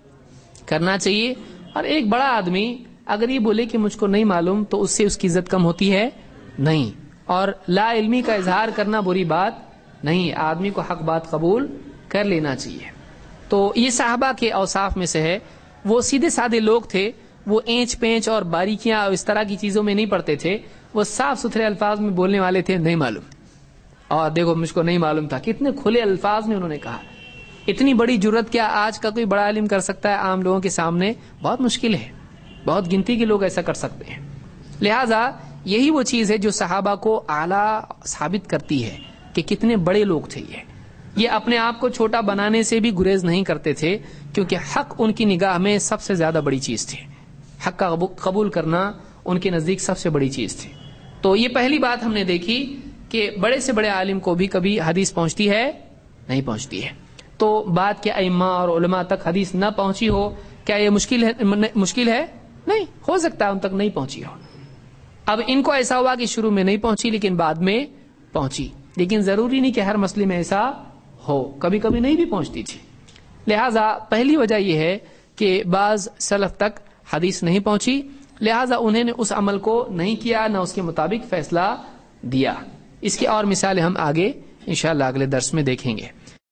کرنا چاہیے. اور ایک بڑا آدمی اگر یہ بولے کہ مجھ کو نہیں معلوم تو اس سے اس کی عزت کم ہوتی ہے نہیں, اور لا علمی کا اظہار کرنا بری بات نہیں, آدمی کو حق بات قبول کر لینا چاہیے. تو یہ صحابہ کے اوصاف میں سے ہے. وہ سیدھے سادے لوگ تھے, وہ اینچ پینچ اور باریکیاں اور اس طرح کی چیزوں میں نہیں پڑتے تھے. وہ صاف ستھرے الفاظ میں بولنے والے تھے, نہیں معلوم, اور دیکھو مجھ کو نہیں معلوم تھا. کتنے کھلے الفاظ میں انہوں نے کہا. اتنی بڑی جرت کیا آج کا کوئی بڑا عالم کر سکتا ہے عام لوگوں کے سامنے؟ بہت مشکل ہے, بہت گنتی کے لوگ ایسا کر سکتے ہیں. لہذا یہی وہ چیز ہے جو صحابہ کو اعلیٰ ثابت کرتی ہے کہ کتنے بڑے لوگ تھے. یہ اپنے آپ کو چھوٹا بنانے سے بھی گریز نہیں کرتے تھے, کیونکہ حق ان کی نگاہ میں سب سے زیادہ بڑی چیز تھی. حق کا قبول کرنا ان کے نزدیک سب سے بڑی چیز تھی. تو یہ پہلی بات ہم نے دیکھی کہ بڑے سے بڑے عالم کو بھی کبھی حدیث پہنچتی ہے نہیں پہنچتی ہے. تو بعد کے ائمہ اور علماء تک حدیث نہ پہنچی ہو، کیا یہ مشکل ہے؟ نہیں، ہو سکتا ہے ان تک نہیں پہنچی ہو. اب ان کو ایسا ہوا کہ شروع میں نہیں پہنچی لیکن بعد میں پہنچی، لیکن ضروری نہیں کہ ہر مسئلے میں ایسا ہو، کبھی کبھی نہیں بھی پہنچتی تھی. لہذا پہلی وجہ یہ ہے کہ بعض سلف تک حدیث نہیں پہنچی، لہذا انہوں نے اس عمل کو نہیں کیا، نہ اس کے مطابق فیصلہ دیا. اس کی اور مثالیں ہم آگے انشاءاللہ اگلے درس میں دیکھیں گے.